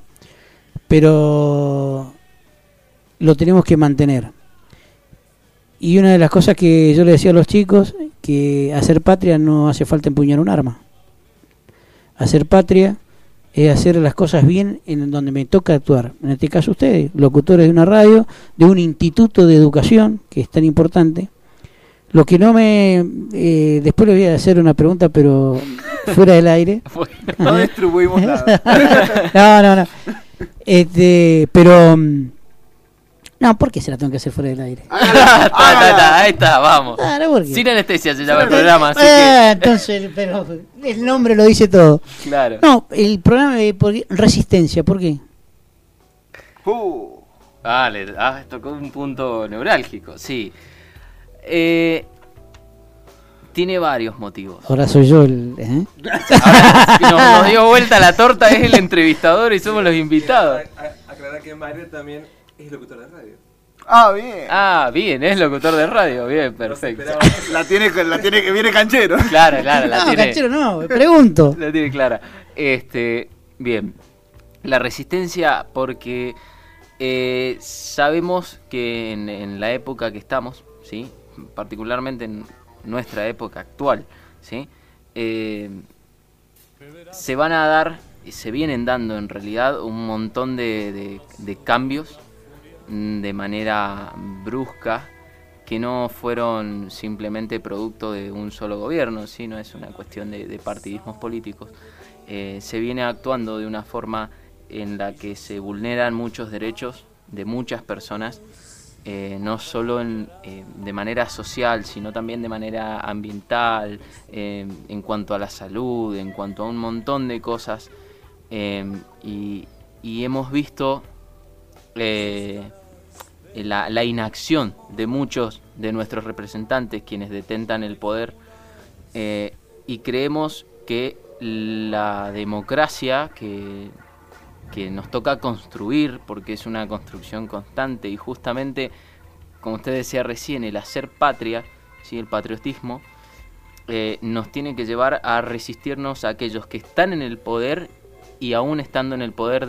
Pero lo tenemos que mantener. Y una de las cosas que yo le decía a los chicos, que hacer patria no hace falta empuñar un arma. Hacer patria es hacer las cosas bien en donde me toca actuar. En este caso ustedes, locutores de una radio, de un instituto de educación, que es tan importante. Lo que no me... Eh, después le voy a hacer una pregunta, pero fuera del aire. No distribuimos nada. No, no, no. Este, pero... No, ¿por qué se la tengo que hacer fuera del aire? Ta, ta, ta, ahí está, vamos. Ah, no, ¿por qué? Sin anestesia se llama el programa, así Ah, entonces, pero el nombre lo dice todo. que... Claro. No, el programa de por qué- Resistencia, ¿por qué? Uh, Ah, le ah, tocó un punto neurálgico, sí. Eh, tiene varios motivos. Ahora soy yo el... ¿eh? Ahora, nos, nos dio vuelta la torta, es el entrevistador y somos los invitados. Aclarar que Mario también es locutor de radio. ah, bien. Ah, bien, es locutor de radio, bien, perfecto. La tiene, la tiene que viene canchero. Claro, claro, la No, tiene. canchero no, pregunto. La tiene clara. Este, bien. La resistencia, porque eh, sabemos que en, en la época que estamos, ¿sí? Particularmente en nuestra época actual, ¿sí? Eh, se van a dar, y se vienen dando en realidad, un montón de, de, de cambios de manera brusca, que no fueron simplemente producto de un solo gobierno, sino es una cuestión de, de partidismos políticos. Eh, se viene actuando de una forma en la que se vulneran muchos derechos de muchas personas, eh, no solo en, eh, de manera social, sino también de manera ambiental, eh, en cuanto a la salud, en cuanto a un montón de cosas eh, y, y hemos visto eh, la, la inacción de muchos de nuestros representantes, quienes detentan el poder, eh, y creemos que la democracia que, que nos toca construir, porque es una construcción constante, y justamente, como usted decía recién, el hacer patria, ¿sí? El patriotismo, eh, nos tiene que llevar a resistirnos a aquellos que están en el poder y aún estando en el poder